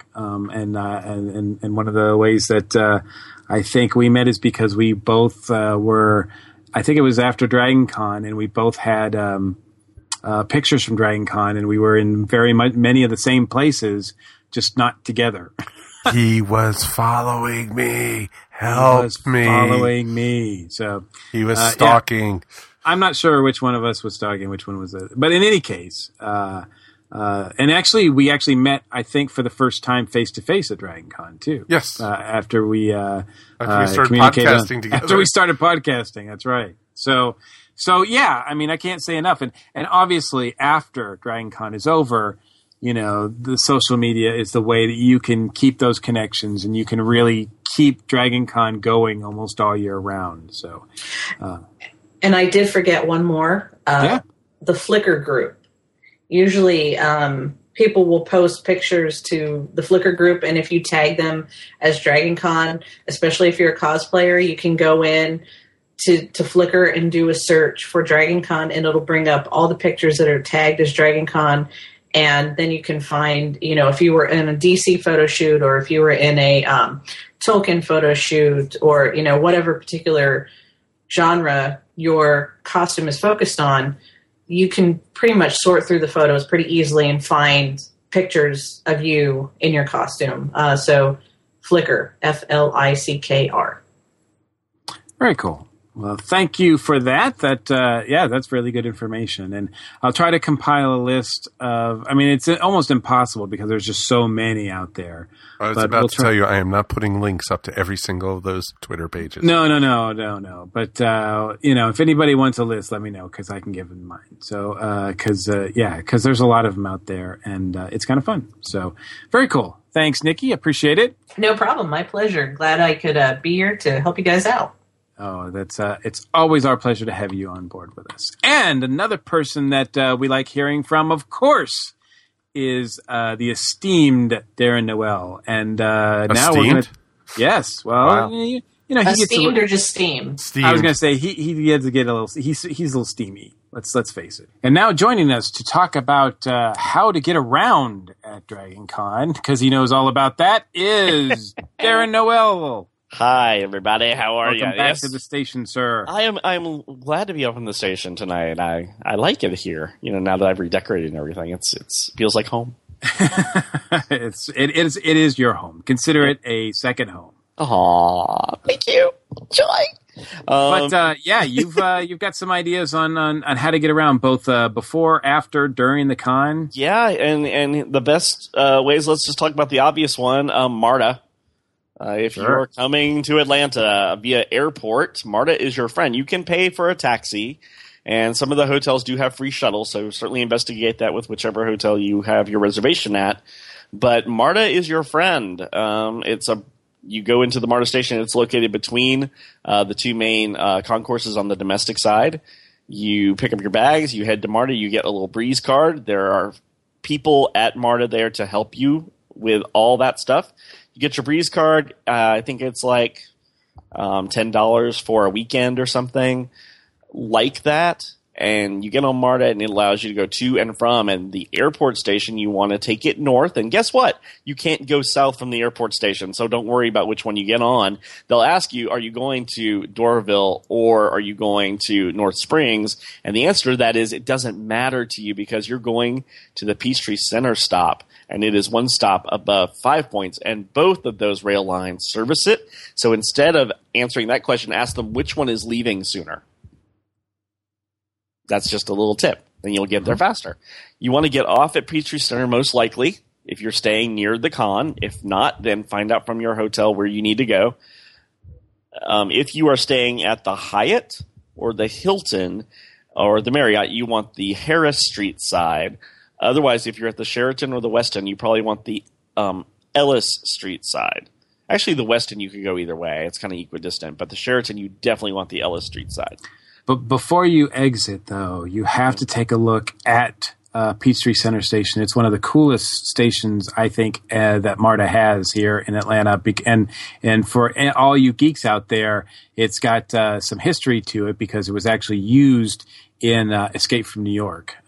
and one of the ways that I think we met is because we both were. I think it was after Dragon Con, and we both had pictures from Dragon Con, and we were in many of the same places, just not together. He was following me. Help me. Following me. So he was stalking. Yeah. I'm not sure which one of us was stalking, which one was it. But in any case, and actually, we actually met, I think, for the first time face to face at Dragon Con too. Yes. After we started podcasting together. After we started podcasting, that's right. So yeah, I mean, I can't say enough. And obviously, after Dragon Con is over, the social media is the way that you can keep those connections, and you can really keep Dragon Con going almost all year round. So. And I did forget one more. The Flickr group. Usually people will post pictures to the Flickr group, and if you tag them as Dragon Con, especially if you're a cosplayer, you can go in to Flickr and do a search for Dragon Con, and it'll bring up all the pictures that are tagged as Dragon Con. And then you can find, if you were in a DC photo shoot, or if you were in a Tolkien photo shoot, or, whatever particular genre your costume is focused on, you can pretty much sort through the photos pretty easily and find pictures of you in your costume. So Flickr, Flickr. Very cool. Well, thank you for that. That's really good information. And I'll try to compile a list of, it's almost impossible because there's just so many out there. I was about to tell you, I am not putting links up to every single of those Twitter pages. No. But, if anybody wants a list, let me know because I can give them mine. So, because there's a lot of them out there, and it's kind of fun. So, very cool. Thanks, Nikki. Appreciate it. No problem. My pleasure. Glad I could be here to help you guys out. Oh, it's always our pleasure to have you on board with us. And another person that we like hearing from, of course, is the esteemed Darren Noel. And now we're going to... Yes. Well, wow. He gets esteemed or just steamed? I was going to say he gets to get a little... He's a little steamy. Let's face it. And now joining us to talk about how to get around at Dragon Con, because he knows all about that, is Darren Noel. Hi, everybody. How are you? Welcome back to the station, sir. I'm glad to be up on the station tonight. I like it here. Now that I've redecorated and everything, it feels like home. It is your home. Consider it a second home. Aw, thank you. Joy. But you've got some ideas on how to get around both before, after, during the con. Yeah, and the best ways. Let's just talk about the obvious one, MARTA. If you're coming to Atlanta via airport, MARTA is your friend. You can pay for a taxi, and some of the hotels do have free shuttles, so certainly investigate that with whichever hotel you have your reservation at. But MARTA is your friend. You go into the MARTA station. It's located between the two main concourses on the domestic side. You pick up your bags. You head to MARTA. You get a little Breeze card. There are people at MARTA there to help you with all that stuff. You get your Breeze card. I think it's like $10 for a weekend or something like that. and you get on MARTA, and it allows you to go to and from. And the airport station, you want to take it north. And guess what? You can't go south from the airport station, so don't worry about which one you get on. They'll ask you, are you going to Doraville or are you going to North Springs? And the answer to that is it doesn't matter to you because you're going to the Peachtree Center stop, and it is one stop above 5 Points, and both of those rail lines service it. So instead of answering that question, ask them which one is leaving sooner. That's just a little tip. Then you'll get there faster. You want to get off at Peachtree Center most likely if you're staying near the con. If not, then find out from your hotel where you need to go. If you are staying at the Hyatt or the Hilton or the Marriott, you want the Harris Street side. Otherwise, if you're at the Sheraton or the Westin, you probably want the Ellis Street side. Actually, the Westin, you could go either way. It's kind of equidistant. But the Sheraton, you definitely want the Ellis Street side. But before you exit, though, you have to take a look at Peachtree Center Station. It's one of the coolest stations, I think, that MARTA has here in Atlanta. And for all you geeks out there, it's got some history to it because it was actually used in Escape from New York.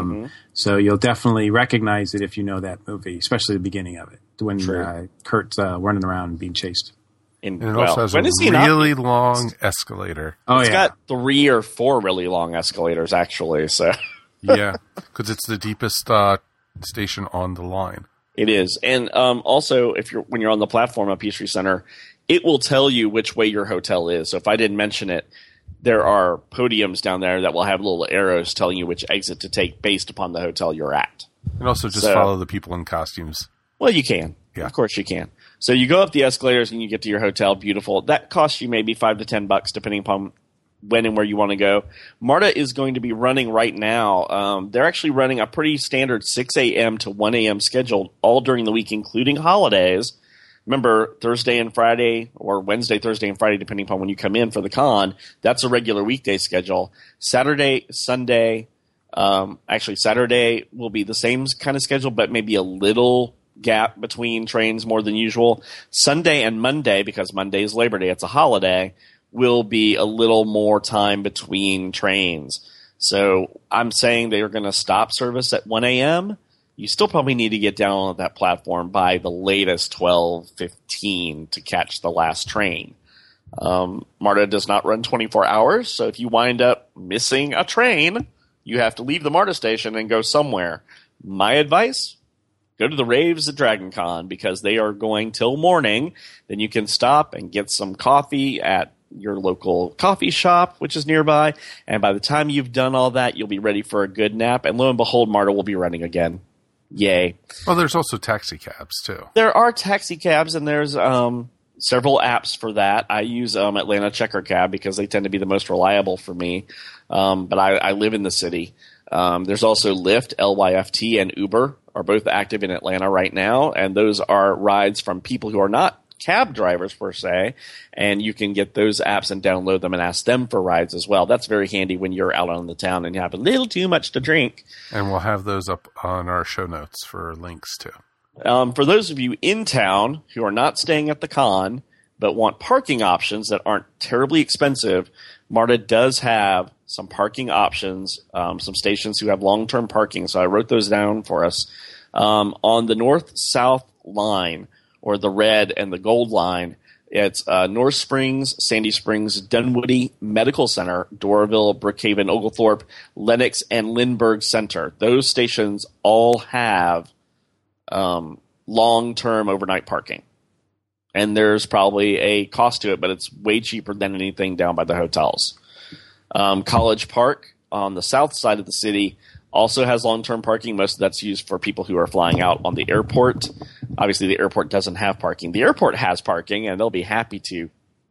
So you'll definitely recognize it if you know that movie, especially the beginning of it, when Kurt's running around and being chased. And it also has a really long escalator. It's got 3 or 4 really long escalators, actually. So yeah, because it's the deepest station on the line. It is. And also, when you're on the platform at Peachtree Center, it will tell you which way your hotel is. So if I didn't mention it, there are podiums down there that will have little arrows telling you which exit to take based upon the hotel you're at. And also just follow the people in costumes. Well, you can. Yeah. Of course you can. So you go up the escalators and you get to your hotel. Beautiful. That costs you maybe $5 to $10 depending upon when and where you want to go. MARTA is going to be running right now. They're actually running a pretty standard 6 a.m. to 1 a.m. schedule all during the week, including holidays. Remember, Thursday and Friday, or Wednesday, Thursday, and Friday, depending upon when you come in for the con, that's a regular weekday schedule. Saturday, Sunday, actually Saturday will be the same kind of schedule, but maybe a little gap between trains more than usual. Sunday and Monday, because Monday is Labor Day, it's a holiday, will be a little more time between trains. So I'm saying they are going to stop service at 1 a.m. You still probably need to get down on that platform by the latest 12:15 to catch the last train. MARTA does not run 24 hours, so if you wind up missing a train, you have to leave the MARTA station and go somewhere. My advice? Go to the raves at Dragon Con because they are going till morning. Then you can stop and get some coffee at your local coffee shop, which is nearby. And by the time you've done all that, you'll be ready for a good nap. And lo and behold, MARTA will be running again. Yay. Well, there's also taxi cabs, too. There are taxi cabs, and there's several apps for that. I use Atlanta Checker Cab because they tend to be the most reliable for me. But I live in the city. There's also Lyft, LYFT, and Uber are both active in Atlanta right now, and those are rides from people who are not cab drivers per se, and you can get those apps and download them and ask them for rides as well. That's very handy when you're out on the town and you have a little too much to drink. And we'll have those up on our show notes for links too. For those of you in town who are not staying at the con but want parking options that aren't terribly expensive, MARTA does have some parking options, some stations who have long-term parking. So I wrote those down for us. On the north-south line, or the red and the gold line, it's North Springs, Sandy Springs, Dunwoody Medical Center, Doraville, Brookhaven, Oglethorpe, Lenox, and Lindbergh Center. Those stations all have long-term overnight parking. And there's probably a cost to it, but it's way cheaper than anything down by the hotels. College Park on the south side of the city also has long-term parking. Most of that's used for people who are flying out on the airport. Obviously, the airport doesn't have parking. The airport has parking, and they'll be happy to.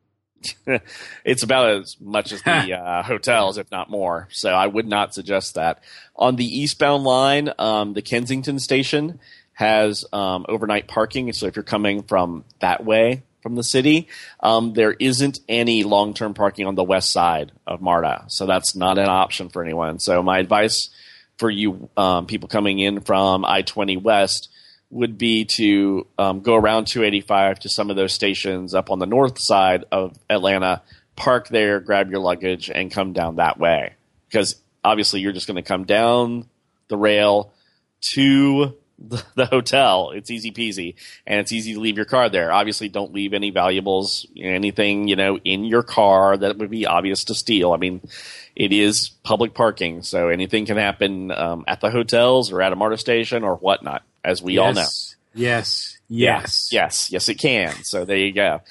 It's about as much as the hotels, if not more. So I would not suggest that. On the eastbound line, the Kensington station has overnight parking. So if you're coming from that way from the city, there isn't any long-term parking on the west side of MARTA. So that's not an option for anyone. So my advice for you people coming in from I-20 West would be to go around 285 to some of those stations up on the north side of Atlanta, park there, grab your luggage, and come down that way. Because obviously you're just going to come down the rail to the hotel. It's easy peasy, and it's easy to leave your car there. Obviously, don't leave any valuables, anything, in your car that would be obvious to steal. I mean, it is public parking, so anything can happen at the hotels or at a MARTA station or whatnot, as we all know. Yes, it can. So there you go.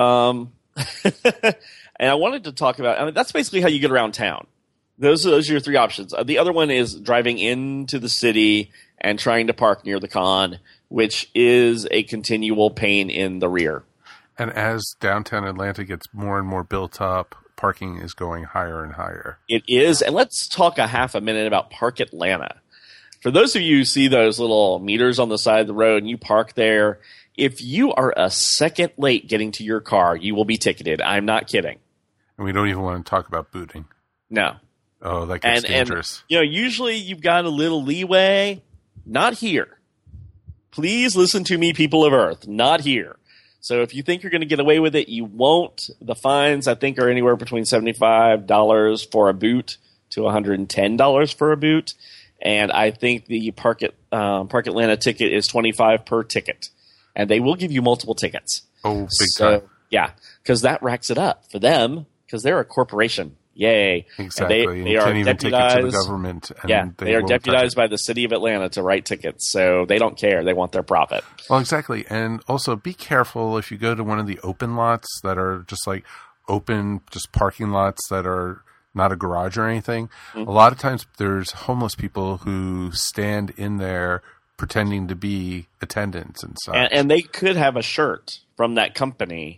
And I wanted to talk about, that's basically how you get around town. Those are your three options. The other one is driving into the city and trying to park near the con, which is a continual pain in the rear. And as downtown Atlanta gets more and more built up, parking is going higher and higher. It is. And let's talk a half a minute about Park Atlanta. For those of you who see those little meters on the side of the road and you park there, if you are a second late getting to your car, you will be ticketed. I'm not kidding. And we don't even want to talk about booting. No. Oh, that gets dangerous. And, usually you've got a little leeway. Not here. Please listen to me, people of Earth. Not here. So if you think you're going to get away with it, you won't. The fines, I think, are anywhere between $75 for a boot to $110 for a boot. And I think the Park Atlanta ticket is $25 per ticket. And they will give you multiple tickets. Oh, big time. Yeah, because that racks it up for them, because they're a corporation. Yay. Exactly. And they are can't even take it to the government. And they are deputized by the city of Atlanta to write tickets, so they don't care. They want their profit. Well, exactly. And also be careful if you go to one of the open lots that are just like open, just parking lots that are not a garage or anything. Mm-hmm. A lot of times there's homeless people who stand in there pretending to be attendants and such. And they could have a shirt from that company.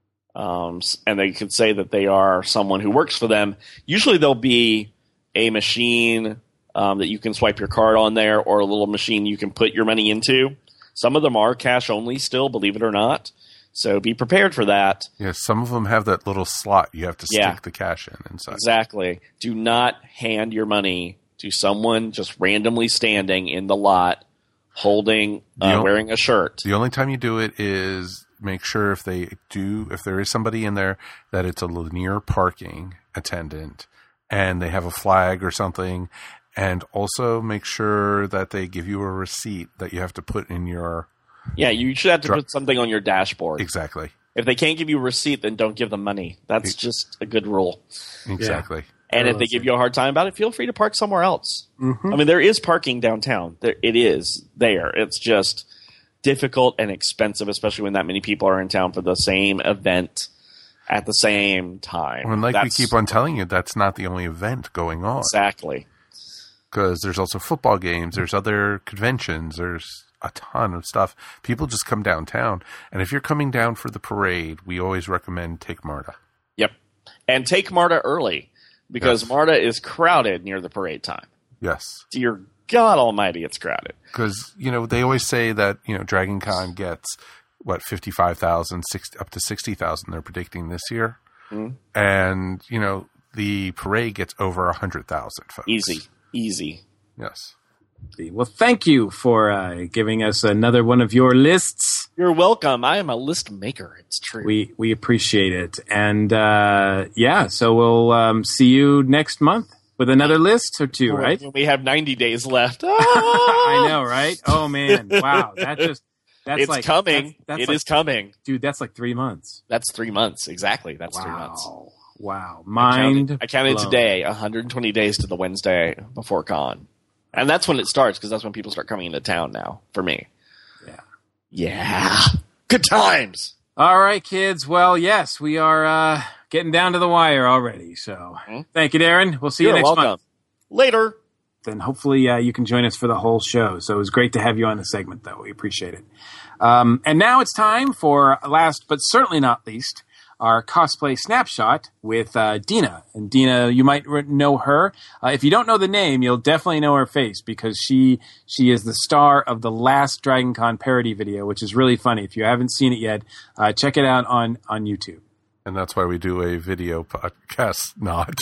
And they could say that they are someone who works for them. Usually there'll be a machine that you can swipe your card on there, or a little machine you can put your money into. Some of them are cash only still, believe it or not. So be prepared for that. Yes, some of them have that little slot you have to stick the cash in and such. Exactly. Do not hand your money to someone just randomly standing in the lot holding, wearing a shirt. The only time you do it is make sure if there is somebody in there, that it's a linear parking attendant and they have a flag or something. And also make sure that they give you a receipt that you have to put in your... Yeah, you should have to put something on your dashboard. Exactly. If they can't give you a receipt, then don't give them money. That's just a good rule. Exactly. Yeah. And if they give you a hard time about it, feel free to park somewhere else. Mm-hmm. I mean, there is parking downtown. It is there. It's just difficult and expensive, especially when that many people are in town for the same event at the same time. And we keep on telling you, that's not the only event going on. Exactly. Because there's also football games, there's other conventions, there's a ton of stuff. People just come downtown. And if you're coming down for the parade, we always recommend take MARTA. Yep. And take MARTA early, because MARTA is crowded near the parade time. Yes. Dear God almighty, it's crowded. Because, they always say that, Dragon Con gets, 55,000, up to 60,000 they're predicting this year. Mm-hmm. And, the parade gets over 100,000 folks. Easy. Yes. Well, thank you for giving us another one of your lists. You're welcome. I am a list maker. It's true. We appreciate it. And, so we'll see you next month with another list or two, right? When we have 90 days left. I know, right? Oh, man. Wow. That's it's coming. It is coming. Dude, that's like 3 months. That's 3 months. Exactly. That's 3 months. Wow. I counted today 120 days to the Wednesday before con. And that's when it starts, because that's when people start coming into town now, for me. Yeah. Good times. All right, kids. Well, yes, we are getting down to the wire already. So thank you, Darren. We'll see you next month. Later. Then hopefully you can join us for the whole show. So it was great to have you on the segment, though. We appreciate it. And now it's time for, last but certainly not least, our cosplay snapshot with Dina. And Dina, you might know her. If you don't know the name, you'll definitely know her face, because she is the star of the last Dragon Con parody video, which is really funny. If you haven't seen it yet, check it out on YouTube. And that's why we do a video podcast, not.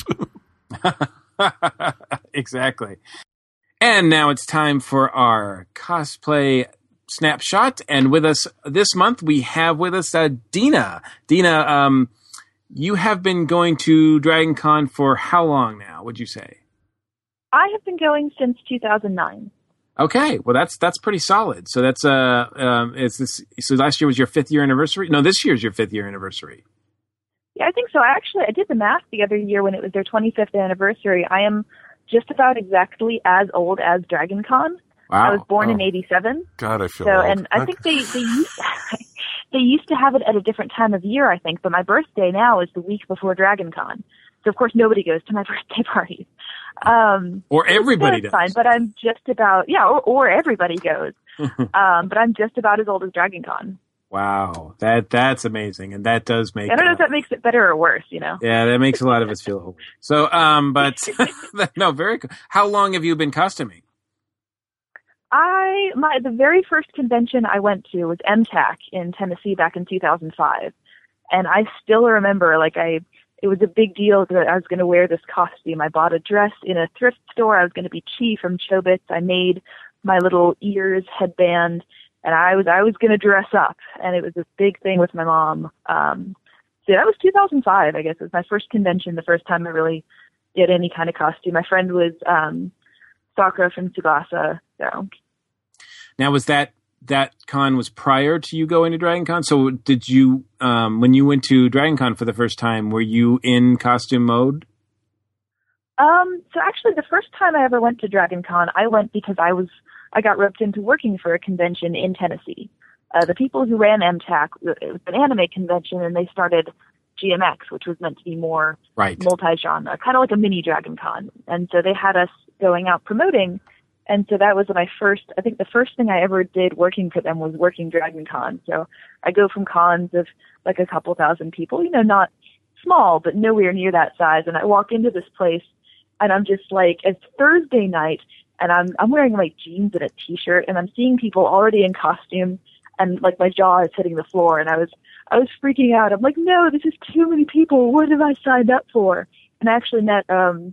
Exactly. And now it's time for our cosplay snapshot, and with us this month we have with us Dina. Dina, you have been going to Dragon Con for how long now, would you say? I have been going since 2009. Okay, well that's pretty solid. So that's so last year was your 5th year anniversary? No, this year's your 5th year anniversary. Yeah, I think so. I did the math the other year when it was their 25th anniversary. I am just about exactly as old as Dragon Con. Wow. I was born in 87. God, I feel so, old. And I think they used to have it at a different time of year, I think, but my birthday now is the week before Dragon Con. So, of course, nobody goes to my birthday parties. Or everybody does. Fine, but I'm just about, or everybody goes. But I'm just about as old as Dragon Con. Wow, that's amazing, and that does make. I don't know if that makes it better or worse, Yeah, that makes a lot of us feel old. So, but no, very cool. How long have you been costuming? The very first convention I went to was MTAC in Tennessee back in 2005, and I still remember it was a big deal that I was going to wear this costume. I bought a dress in a thrift store. I was going to be Chi from Chobits. I made my little ears headband. And I was going to dress up, and it was this big thing with my mom. So that was 2005, I guess. It was my first convention, the first time I really did any kind of costume. My friend was Sakura from Tsubasa. So. Now, was that con was prior to you going to Dragon Con? So did you, when you went to Dragon Con for the first time, were you in costume mode? So actually, the first time I ever went to Dragon Con, I went because I got roped into working for a convention in Tennessee. The people who ran MTAC, it was an anime convention, and they started GMX, which was meant to be more multi-genre, kind of like a mini Dragon Con. And so they had us going out promoting, and so that was the first thing I ever did working for them was working Dragon Con. So I go from cons of like a couple thousand people, not small, but nowhere near that size, and I walk into this place, and I'm just like, it's Thursday night, and I'm wearing like jeans and a t-shirt, and I'm seeing people already in costume, and like my jaw is hitting the floor, and I was freaking out. I'm like, no, this is too many people. What have I signed up for? And I actually met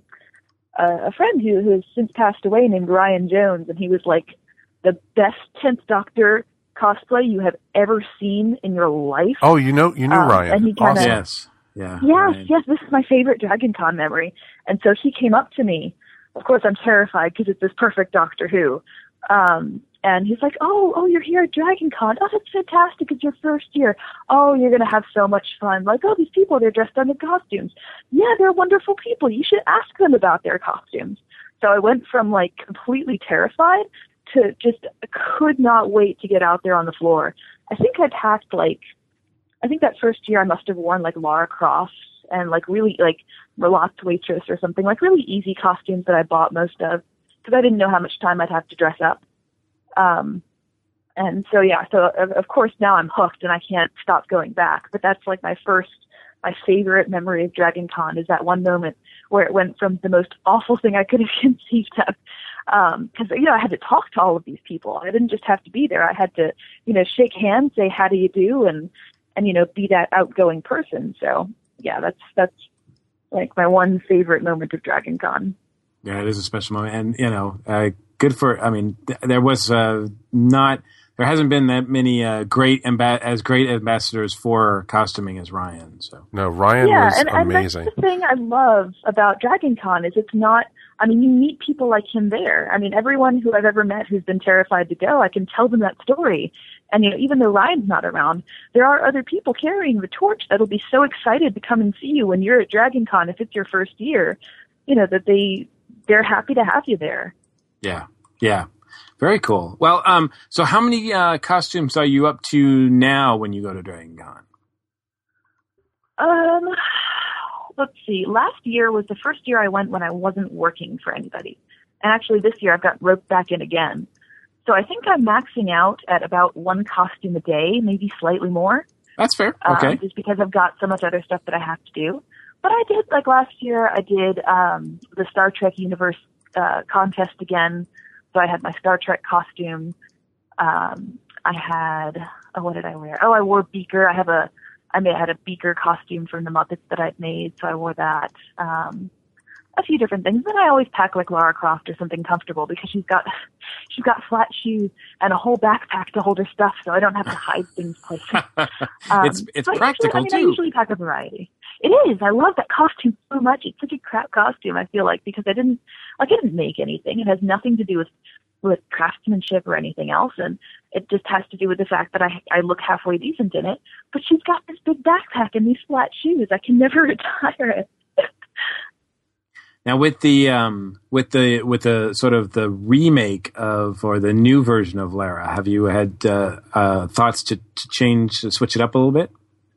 a friend who has since passed away named Ryan Jones, and he was like the best 10th Doctor cosplay you have ever seen in your life. Oh, you knew Ryan. And he kinda, awesome. Yes. Yeah. Yes, this is my favorite Dragon Con memory. And so he came up to me. Of course, I'm terrified because it's this perfect Doctor Who. And he's like, oh, you're here at Dragon Con. Oh, that's fantastic. It's your first year. Oh, you're going to have so much fun. Like, oh, these people, they're dressed up in costumes. Yeah, they're wonderful people. You should ask them about their costumes. So I went from like completely terrified to just could not wait to get out there on the floor. I think I packed I think that first year I must have worn like Lara Croft and like really like Merlot's Waitress or something, like really easy costumes that I bought most of because I didn't know how much time I'd have to dress up. And so, so of course now I'm hooked and I can't stop going back, but that's like my favorite memory of Dragon Con is that one moment where it went from the most awful thing I could have conceived of. Cause, I had to talk to all of these people. I didn't just have to be there. I had to, shake hands, say, how do you do? And be that outgoing person. So yeah, that's like my one favorite moment of Dragon Con. Yeah, it is a special moment. And, good for, there was, there hasn't been that many, great ambassadors for costuming as Ryan. So no, Ryan was amazing. And that's the thing I love about Dragon Con is it's not, you meet people like him there. Everyone who I've ever met who's been terrified to go, I can tell them that story. And, even though Ryan's not around, there are other people carrying the torch that'll be so excited to come and see you when you're at Dragon Con, if it's your first year, that they're happy to have you there. Yeah. Yeah. Very cool. Well, so how many costumes are you up to now when you go to Dragon Con? Let's see. Last year was the first year I went when I wasn't working for anybody. And actually this year I've got roped back in again. So I think I'm maxing out at about one costume a day, maybe slightly more. That's fair. Okay. Just because I've got so much other stuff that I have to do. But I did, last year, I did the Star Trek Universe contest again. So I had my Star Trek costume. I had, what did I wear? Oh, I wore Beaker. I had a Beaker costume from the Muppets that I'd made, so I wore that. A few different things. Then I always pack like Lara Croft or something comfortable because she's got flat shoes and a whole backpack to hold her stuff, so I don't have to hide things places. It's practical too. I usually pack a variety. It is. I love that costume so much. It's such a crap costume, I feel like, because I didn't make anything. It has nothing to do with craftsmanship or anything else, and it just has to do with the fact that I look halfway decent in it. But she's got this big backpack and these flat shoes. I can never retire it. Now, with the sort of the remake of, or the new version of Lara, have you had thoughts to switch it up a little bit?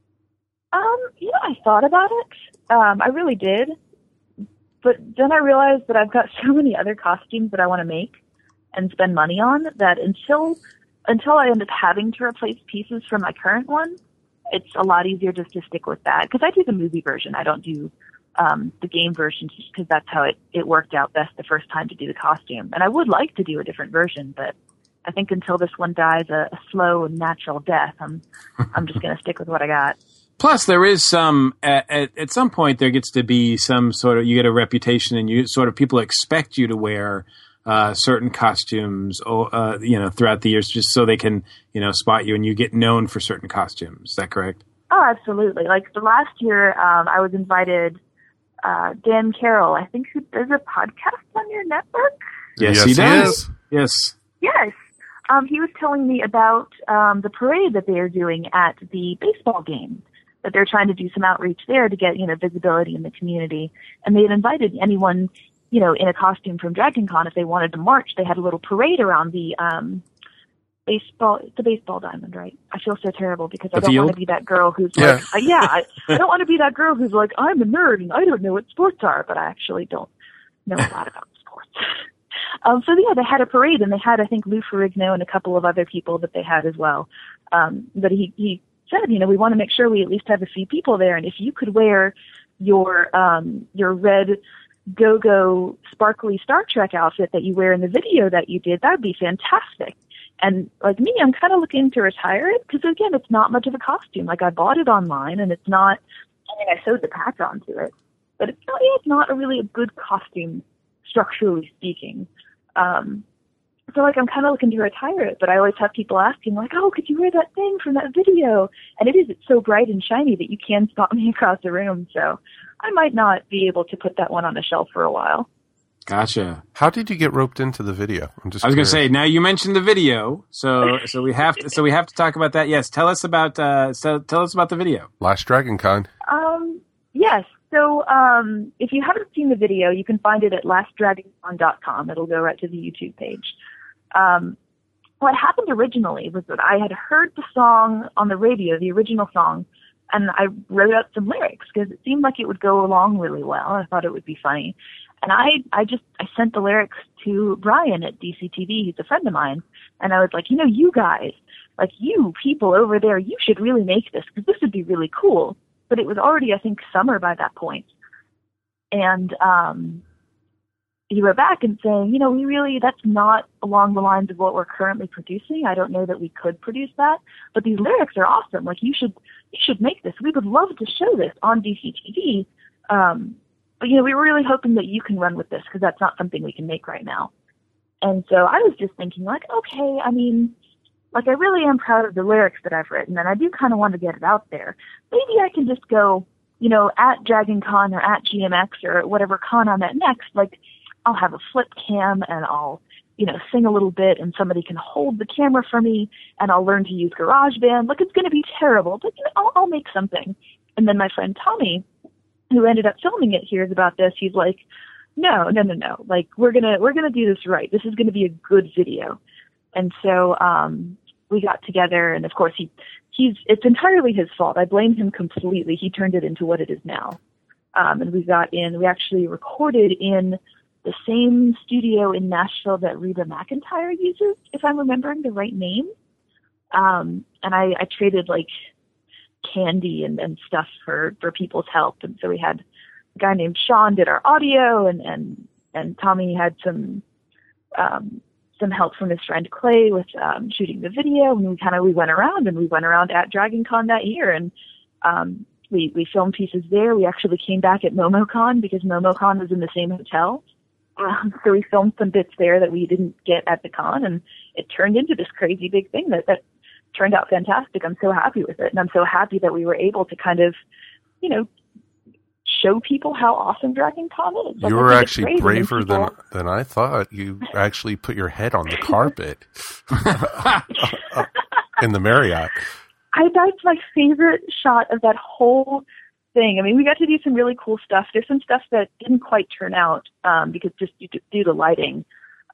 I thought about it. I really did. But then I realized that I've got so many other costumes that I want to make and spend money on that until I end up having to replace pieces from my current one, it's a lot easier just to stick with that. Because I do the movie version. I don't do the game version just because that's how it worked out best the first time to do the costume. And I would like to do a different version, but I think until this one dies a slow and natural death, I'm just going to stick with what I got. Plus, there is some at some point there gets to be some sort of, you get a reputation, and you sort of, people expect you to wear certain costumes, throughout the years, just so they can, spot you, and you get known for certain costumes. Is that correct? Oh, absolutely. Like the last year, I was invited. Dan Carroll, I think, who does a podcast on your network. Yes, he does. Yes. He was telling me about the parade that they are doing at the baseball game. That they're trying to do some outreach there to get, visibility in the community. And they had invited anyone, in a costume from Dragon Con, if they wanted to march. They had a little parade around the baseball diamond, right? I feel so terrible because I don't want to be that girl who's I don't want to be that girl who's like, I'm a nerd and I don't know what sports are, but I actually don't know a lot about sports. They had a parade, and they had, I think, Lou Ferrigno and a couple of other people that they had as well. But he said, we want to make sure we at least have a few people there, and if you could wear your red go-go sparkly Star Trek outfit that you wear in the video that you did, that would be fantastic. And like me, I'm kind of looking to retire it because, again, it's not much of a costume. Like, I bought it online, and it's not, I sewed the patch onto it, but it's not a really a good costume, structurally speaking. So, I'm kind of looking to retire it, but I always have people asking, like, oh, could you wear that thing from that video? And it's so bright and shiny that you can spot me across the room, so I might not be able to put that one on a shelf for a while. Gotcha. How did you get roped into the video? I was going to say, now you mentioned the video, so we have to talk about that. Yes, tell us about the video. Last Dragon Con. Yes. So if you haven't seen the video, you can find it at lastdragoncon.com. It'll go right to the YouTube page. What happened originally was that I had heard the song on the radio, the original song, and I wrote up some lyrics because it seemed like it would go along really well. I thought it would be funny. And I sent the lyrics to Brian at DCTV. He's a friend of mine. And I was like, you guys, like, you people over there, you should really make this because this would be really cool. But it was already, I think, summer by that point. And he wrote back and saying, that's not along the lines of what we're currently producing. I don't know that we could produce that. But these lyrics are awesome. Like, you should make this. We would love to show this on DCTV. But, we were really hoping that you can run with this because that's not something we can make right now. And so I was just thinking, like, okay, I really am proud of the lyrics that I've written, and I do kind of want to get it out there. Maybe I can just go, at Dragon Con or at GMX or whatever con I'm at next, like, I'll have a flip cam and I'll, sing a little bit and somebody can hold the camera for me and I'll learn to use GarageBand. Like, it's going to be terrible, but I'll make something. And then my friend Tommy, who ended up filming it, hears about this. He's like, no. Like, we're going to do this right. This is going to be a good video. And so, we got together, and of course it's entirely his fault. I blame him completely. He turned it into what it is now. And we actually recorded in the same studio in Nashville that Reba McEntire uses, if I'm remembering the right name. And I traded like candy and stuff for people's help. And so we had a guy named Sean did our audio, and Tommy had some help from his friend Clay with shooting the video. And we went around at Dragon Con that year, and we filmed pieces there. We actually came back at MomoCon because MomoCon was in the same hotel. So we filmed some bits there that we didn't get at the con, and it turned into this crazy big thing that turned out fantastic. I'm so happy with it, and I'm so happy that we were able to kind of, show people how awesome Dragon Con is. You were actually braver than I thought. You actually put your head on the carpet in the Marriott. That's my favorite shot of that whole thing. I mean, we got to do some really cool stuff. There's some stuff that didn't quite turn out because just due to lighting.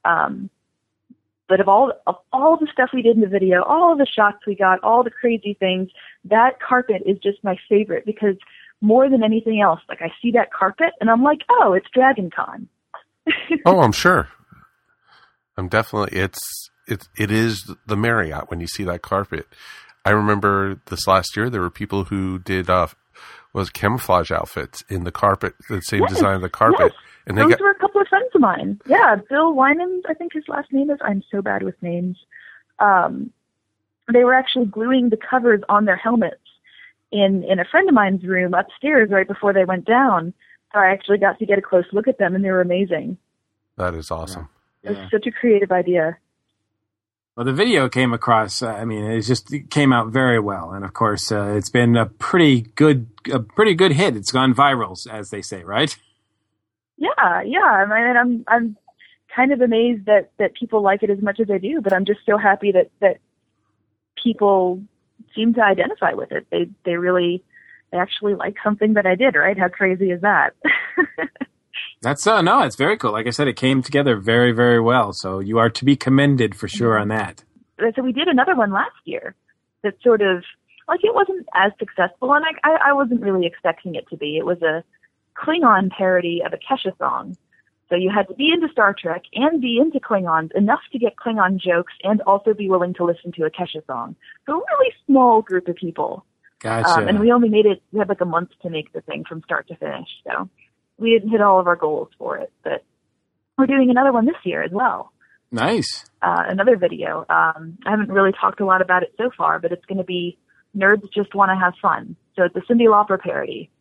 But of all the stuff we did in the video, all of the shots we got, all the crazy things, that carpet is just my favorite because more than anything else, like I see that carpet and I'm like, oh, it's Dragon Con. Oh, I'm sure. I'm definitely, it is the Marriott when you see that carpet. I remember this last year, there were people who did, camouflage outfits in the carpet, the same design of the carpet. Yes. And those were a couple of friends of mine. Yeah, Bill Wyman, I think his last name is. I'm so bad with names. They were actually gluing the covers on their helmets in a friend of mine's room upstairs right before they went down. So I actually got to get a close look at them, and they were amazing. That is awesome. Yeah. It was such a creative idea. Well, the video came across. It came out very well, and of course, it's been a pretty good hit. It's gone viral, as they say, right? Yeah. I mean, I'm kind of amazed that people like it as much as they do, but I'm just so happy that people seem to identify with it. They actually like something that I did, right? How crazy is that? That's it's very cool. Like I said, it came together very, very well. So you are to be commended for sure on that. So we did another one last year that sort of, like, it wasn't as successful, and I wasn't really expecting it to be. It was a Klingon parody of a Kesha song. So you had to be into Star Trek and be into Klingons enough to get Klingon jokes and also be willing to listen to a Kesha song. So a really small group of people. Gotcha. And we had like a month to make the thing from start to finish. So we didn't hit all of our goals for it, but we're doing another one this year as well. Nice. Another video. I haven't really talked a lot about it so far, but it's going to be Nerds Just Want to Have Fun. So it's a Cyndi Lauper parody.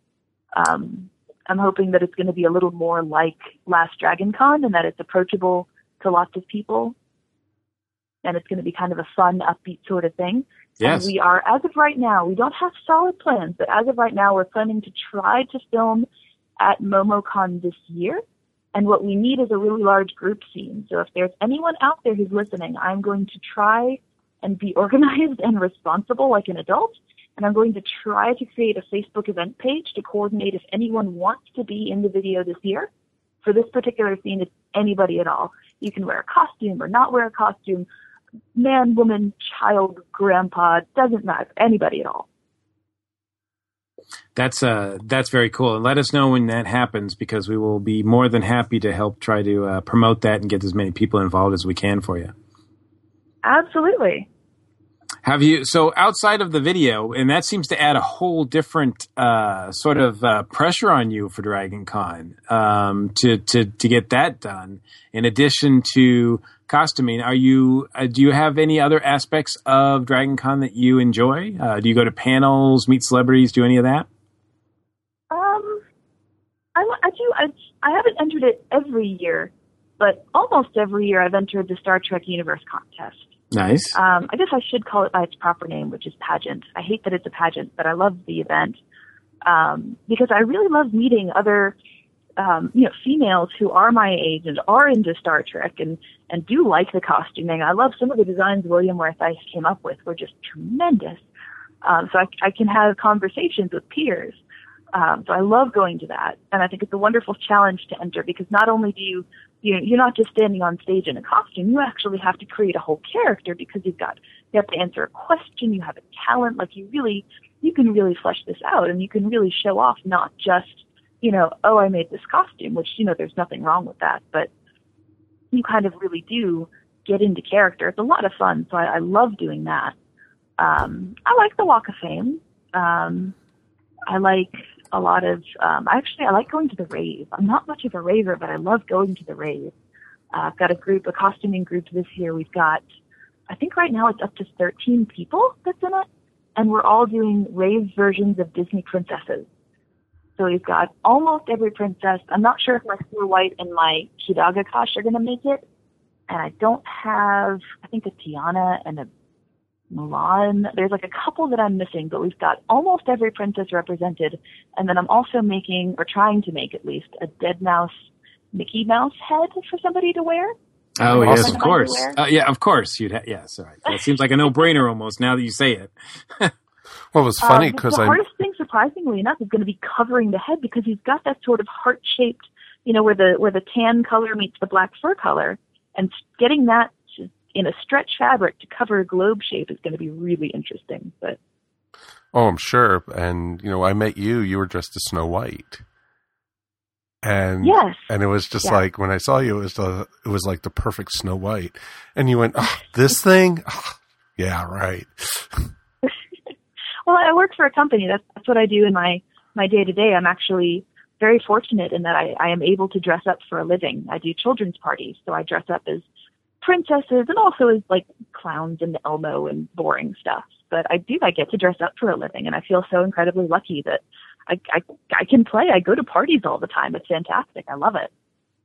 I'm hoping that it's going to be a little more like Last Dragon Con and that it's approachable to lots of people. And it's going to be kind of a fun, upbeat sort of thing. Yes. And we are, as of right now, we don't have solid plans, but as of right now, we're planning to try to film at MomoCon this year. And what we need is a really large group scene. So if there's anyone out there who's listening, I'm going to try and be organized and responsible like an adult. And I'm going to try to create a Facebook event page to coordinate if anyone wants to be in the video this year. For this particular scene, it's anybody at all. You can wear a costume or not wear a costume. Man, woman, child, grandpa, doesn't matter. Anybody at all. That's very cool. And let us know when that happens because we will be more than happy to help try to promote that and get as many people involved as we can for you. Absolutely. Have you, so outside of the video, and that seems to add a whole different sort of pressure on you for Dragon Con to get that done. In addition to costuming, do you have any other aspects of Dragon Con that you enjoy? Do you go to panels, meet celebrities, do any of that? I do. I haven't entered it every year, but almost every year I've entered the Star Trek Universe contest. Nice. I guess I should call it by its proper name, which is pageant. I hate that it's a pageant, but I love the event because I really love meeting other, females who are my age and are into Star Trek and do like the costuming. I love some of the designs William Worth-Ice came up with were just tremendous. So I can have conversations with peers. So I love going to that, and I think it's a wonderful challenge to enter because not only do you're not just standing on stage in a costume, you actually have to create a whole character because you have to answer a question, you have a talent, like you can really flesh this out and you can really show off not just, I made this costume, which, there's nothing wrong with that, but you kind of really do get into character. It's a lot of fun, so I love doing that. I like the Walk of Fame. I like a lot of, I like going to the rave. I'm not much of a raver, but I love going to the rave. I've got a costuming group this year. We've got, I think right now it's up to 13 people that's in it, and we're all doing rave versions of Disney princesses. So we've got almost every princess. I'm not sure if my Snow White and my Kidaga Kosh are going to make it, and I don't have, I think a Tiana and a Mulan. There's like a couple that I'm missing, but we've got almost every princess represented. And then I'm also making, or trying to make at least, a Dead Mouse Mickey Mouse head for somebody to wear. Oh, yes, of course. Yeah, of course. Yes, all right. That seems like a no-brainer almost now that you say it. Well, it was funny because the hardest thing, surprisingly enough, is going to be covering the head because he's got that sort of heart-shaped, where the tan color meets the black fur color, and getting that in a stretch fabric to cover a globe shape is going to be really interesting. But I'm sure. And I met you. You were dressed as Snow White. And yes. And it was just like when I saw you, it was like the perfect Snow White. And you went, this thing? Yeah, right. Well, I work for a company. That's what I do in my day-to-day. I'm actually very fortunate in that I am able to dress up for a living. I do children's parties, so I dress up as princesses and also as like clowns and Elmo and boring stuff. But I get to dress up for a living, and I feel so incredibly lucky that I can play. I go to parties all the time. It's fantastic. I love it.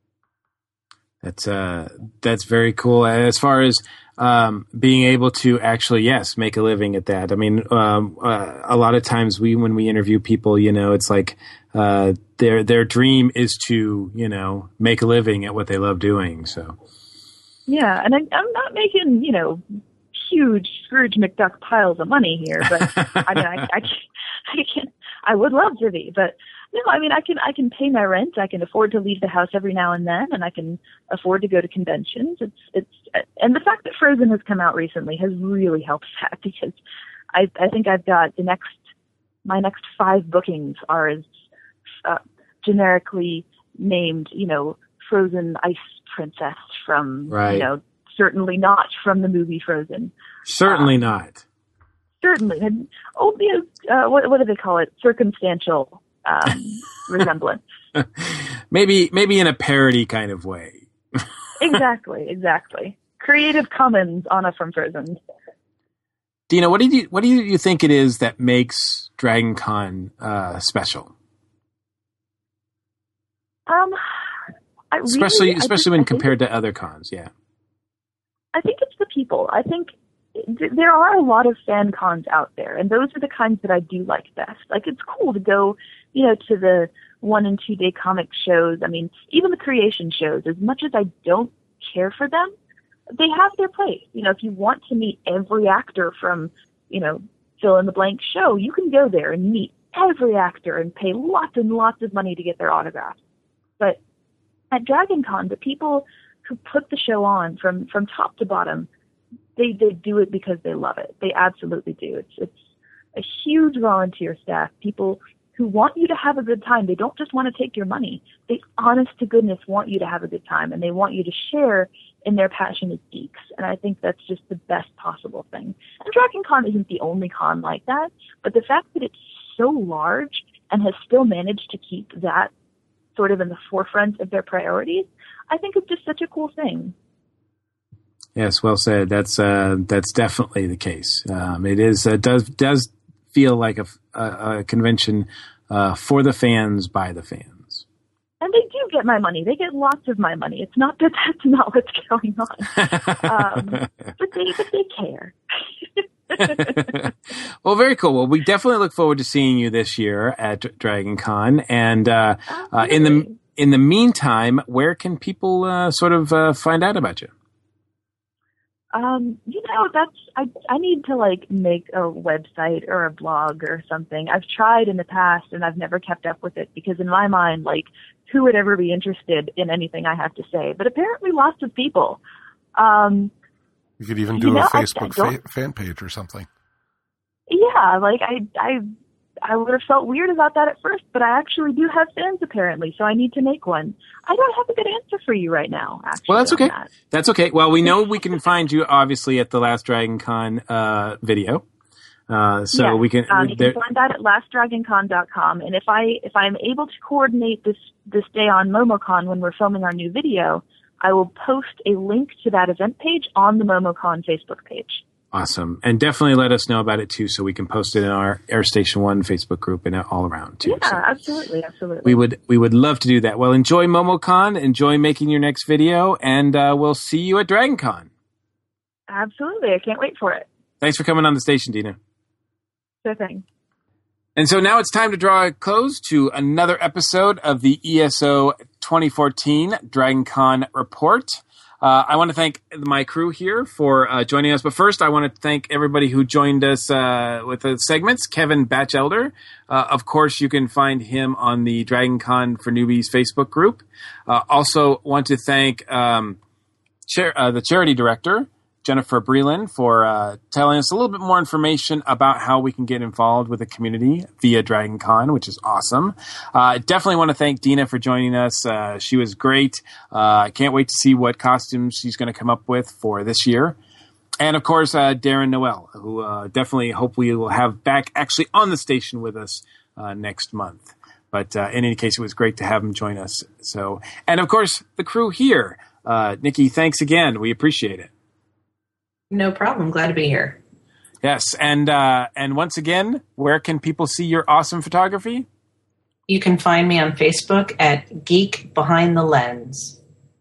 That's very cool. As far as being able to actually, make a living at that. I mean, a lot of times when we interview people, it's like their dream is to make a living at what they love doing. So yeah, and I'm not making huge Scrooge McDuck piles of money here, but I mean I would love to be, but no, I mean, I can pay my rent. I can afford to leave the house every now and then, and I can afford to go to conventions. And the fact that Frozen has come out recently has really helped that, because I think I've got my next 5 bookings are as generically named, Frozen Ice Princess from, certainly not from the movie Frozen. Certainly not. Certainly. And what do they call it? Circumstantial resemblance. Maybe in a parody kind of way. Exactly. Creative Commons, Anna from Frozen. Dina, what do you think it is that makes Dragon Con special? Especially when compared to other cons, yeah. I think it's the people. I think there are a lot of fan cons out there, and those are the kinds that I do like best. Like, it's cool to go, to the 1 and 2 day comic shows. I mean, even the creation shows, as much as I don't care for them, they have their place. If you want to meet every actor from, fill in the blank show, you can go there and meet every actor and pay lots and lots of money to get their autographs. But at Dragon Con, the people who put the show on from top to bottom, they do it because they love it. They absolutely do. It's a huge volunteer staff, people who want you to have a good time. They don't just want to take your money. They, honest to goodness, want you to have a good time, and they want you to share in their passion as geeks. And I think that's just the best possible thing. And Dragon Con isn't the only con like that, but the fact that it's so large and has still managed to keep that sort of in the forefront of their priorities, I think it's just such a cool thing. Yes, well said. That's definitely the case. It is does feel like a convention for the fans by the fans. And they do get my money. They get lots of my money. It's not that that's not what's going on, but they care. Well, very cool. Well, we definitely look forward to seeing you this year at Dragon Con. And in the meantime, where can people sort of find out about you? I need to make a website or a blog or something. I've tried in the past and I've never kept up with it because in my mind, who would ever be interested in anything I have to say? But apparently lots of people. You could even do a Facebook fan page or something. Yeah, I would have felt weird about that at first, but I actually do have fans apparently, so I need to make one. I don't have a good answer for you right now, actually. Well, that's okay. That's okay. Well, we know we can find you, obviously, at the Last Dragon Con video. We can... you can find that at lastdragoncon.com, and if I'm able to coordinate this day on MomoCon when we're filming our new video, I will post a link to that event page on the MomoCon Facebook page. Awesome. And definitely let us know about it, too, so we can post it in our Air Station 1 Facebook group and all around, too. Yeah, so absolutely. We would love to do that. Well, enjoy MomoCon, enjoy making your next video, and we'll see you at Dragon Con. Absolutely. I can't wait for it. Thanks for coming on the station, Dina. Sure thing. And so now it's time to draw a close to another episode of the ESO 2014 DragonCon Report. I want to thank my crew here for joining us. But first, I want to thank everybody who joined us with the segments. Kevin Batchelder. Of course, you can find him on the DragonCon for Newbies Facebook group. Also want to thank the charity director, Jennifer Breland, for telling us a little bit more information about how we can get involved with the community via DragonCon, which is awesome. Definitely want to thank Dina for joining us. She was great. I can't wait to see what costumes she's going to come up with for this year. And, of course, Darren Noel, who definitely hope we will have back actually on the station with us next month. But in any case, it was great to have him join us. So, and, of course, the crew here. Nikki, thanks again. We appreciate it. No problem. Glad to be here. Yes, and once again, where can people see your awesome photography? You can find me on Facebook at Geek Behind the Lens.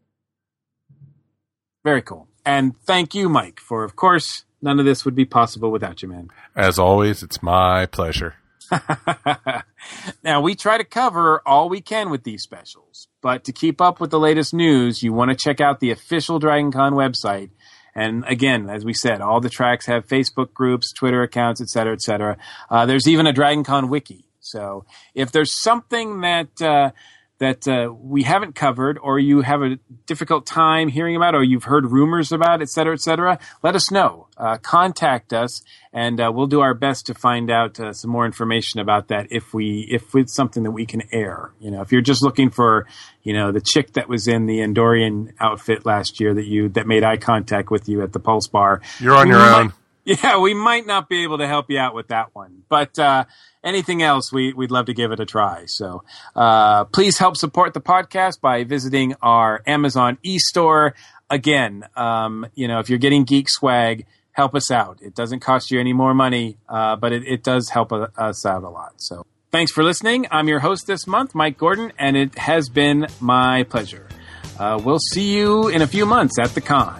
Very cool. And thank you, Mike, for, of course, none of this would be possible without you, man. As always, it's my pleasure. Now, we try to cover all we can with these specials, but to keep up with the latest news, you want to check out the official DragonCon website. And again, as we said, all the tracks have Facebook groups, Twitter accounts, et cetera, et cetera. There's even a DragonCon wiki. So if there's something that we haven't covered, or you have a difficult time hearing about, or you've heard rumors about, et cetera, let us know. Contact us, and we'll do our best to find out some more information about that if it's something that we can air. You know, if you're just looking for, you know, the chick that was in the Andorian outfit last year that made eye contact with you at the Pulse Bar, you're on your own. Yeah, we might not be able to help you out with that one, but anything else, we'd love to give it a try. So please help support the podcast by visiting our Amazon e-store. Again, you know, if you're getting Geek Swag, help us out. It doesn't cost you any more money, but it does help us out a lot. So thanks for listening. I'm your host this month, Mike Gordon, and it has been my pleasure. We'll see you in a few months at the con.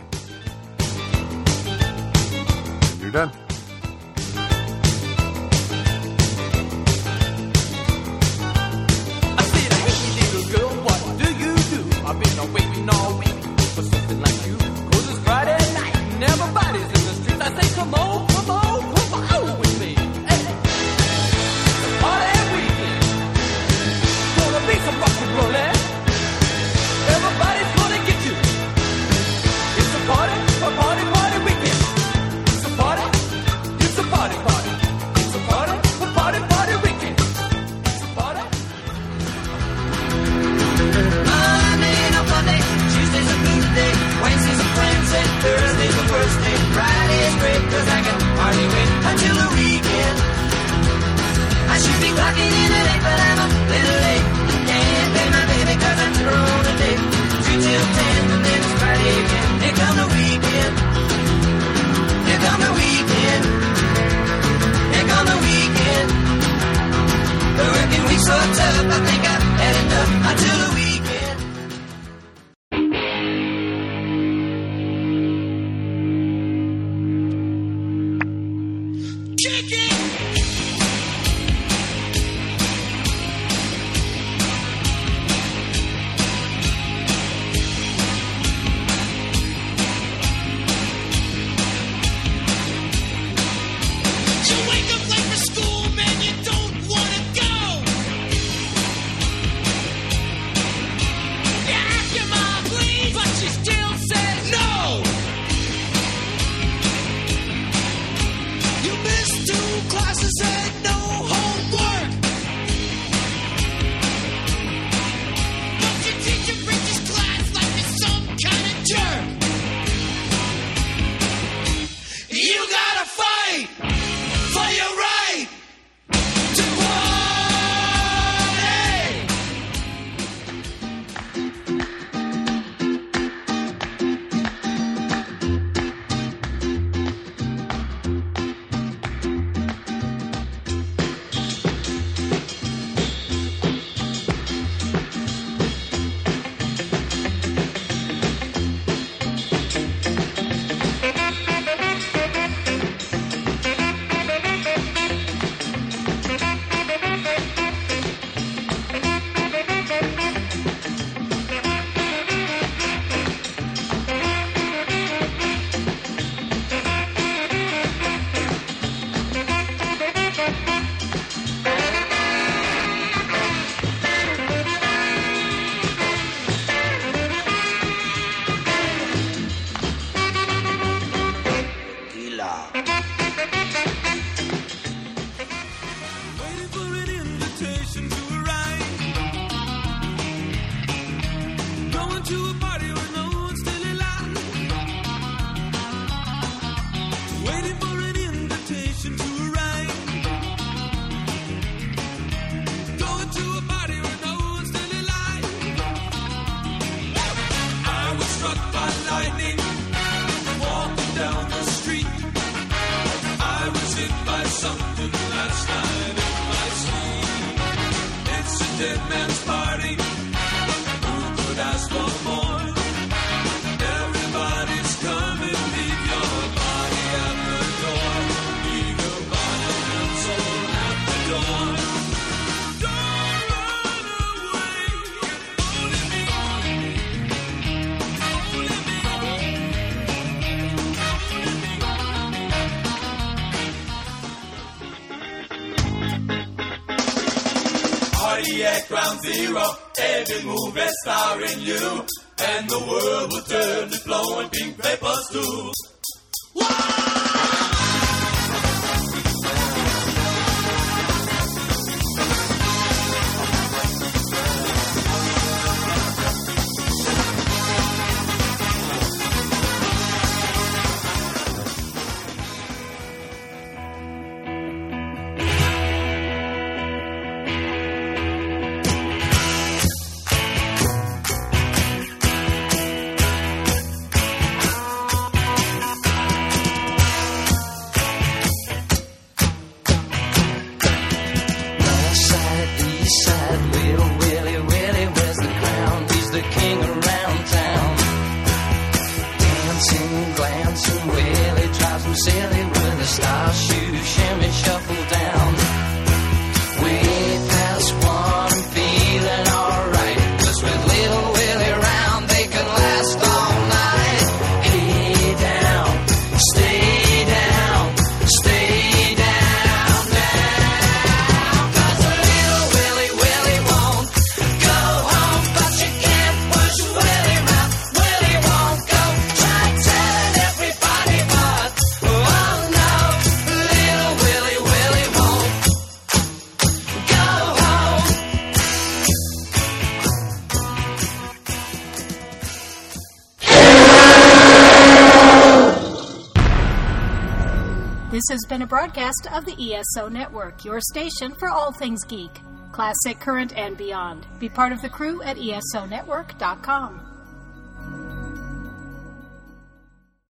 You're done. Waiting all week for something like you. 'Cause it's Friday night and everybody's in the streets. I say, come on with me. Hey, it's a party weekend. Gonna be some rock and rollin'. Everybody's gonna get you. It's a party weekend. It's a party weekend. It's a party weekend. It's a party. Monday, Tuesday's a good day, Wednesday's a Wednesday, Thursday's the worst day, Friday's great, 'cause I can hardly wait until the weekend. I should be clocking in at 8, but I'm a little late. Can't pay my baby 'cause I took her on a date. 3 till 10, and then it's Friday again. Here come the weekend. Here come the weekend. Here come the weekend. The working week's so tough, I think I've had enough until the weekend. dead man's party. Who could ask for more? Everybody's coming, leave your body at the door. Leave your body and soul at the door. Don't run away. Only me. Cardiac Ground Zero, every movie starring you, and the world will turn to flowing pink papers too. This has been a broadcast of the ESO Network, your station for all things geek, classic, current, and beyond. Be part of the crew at ESONetwork.com.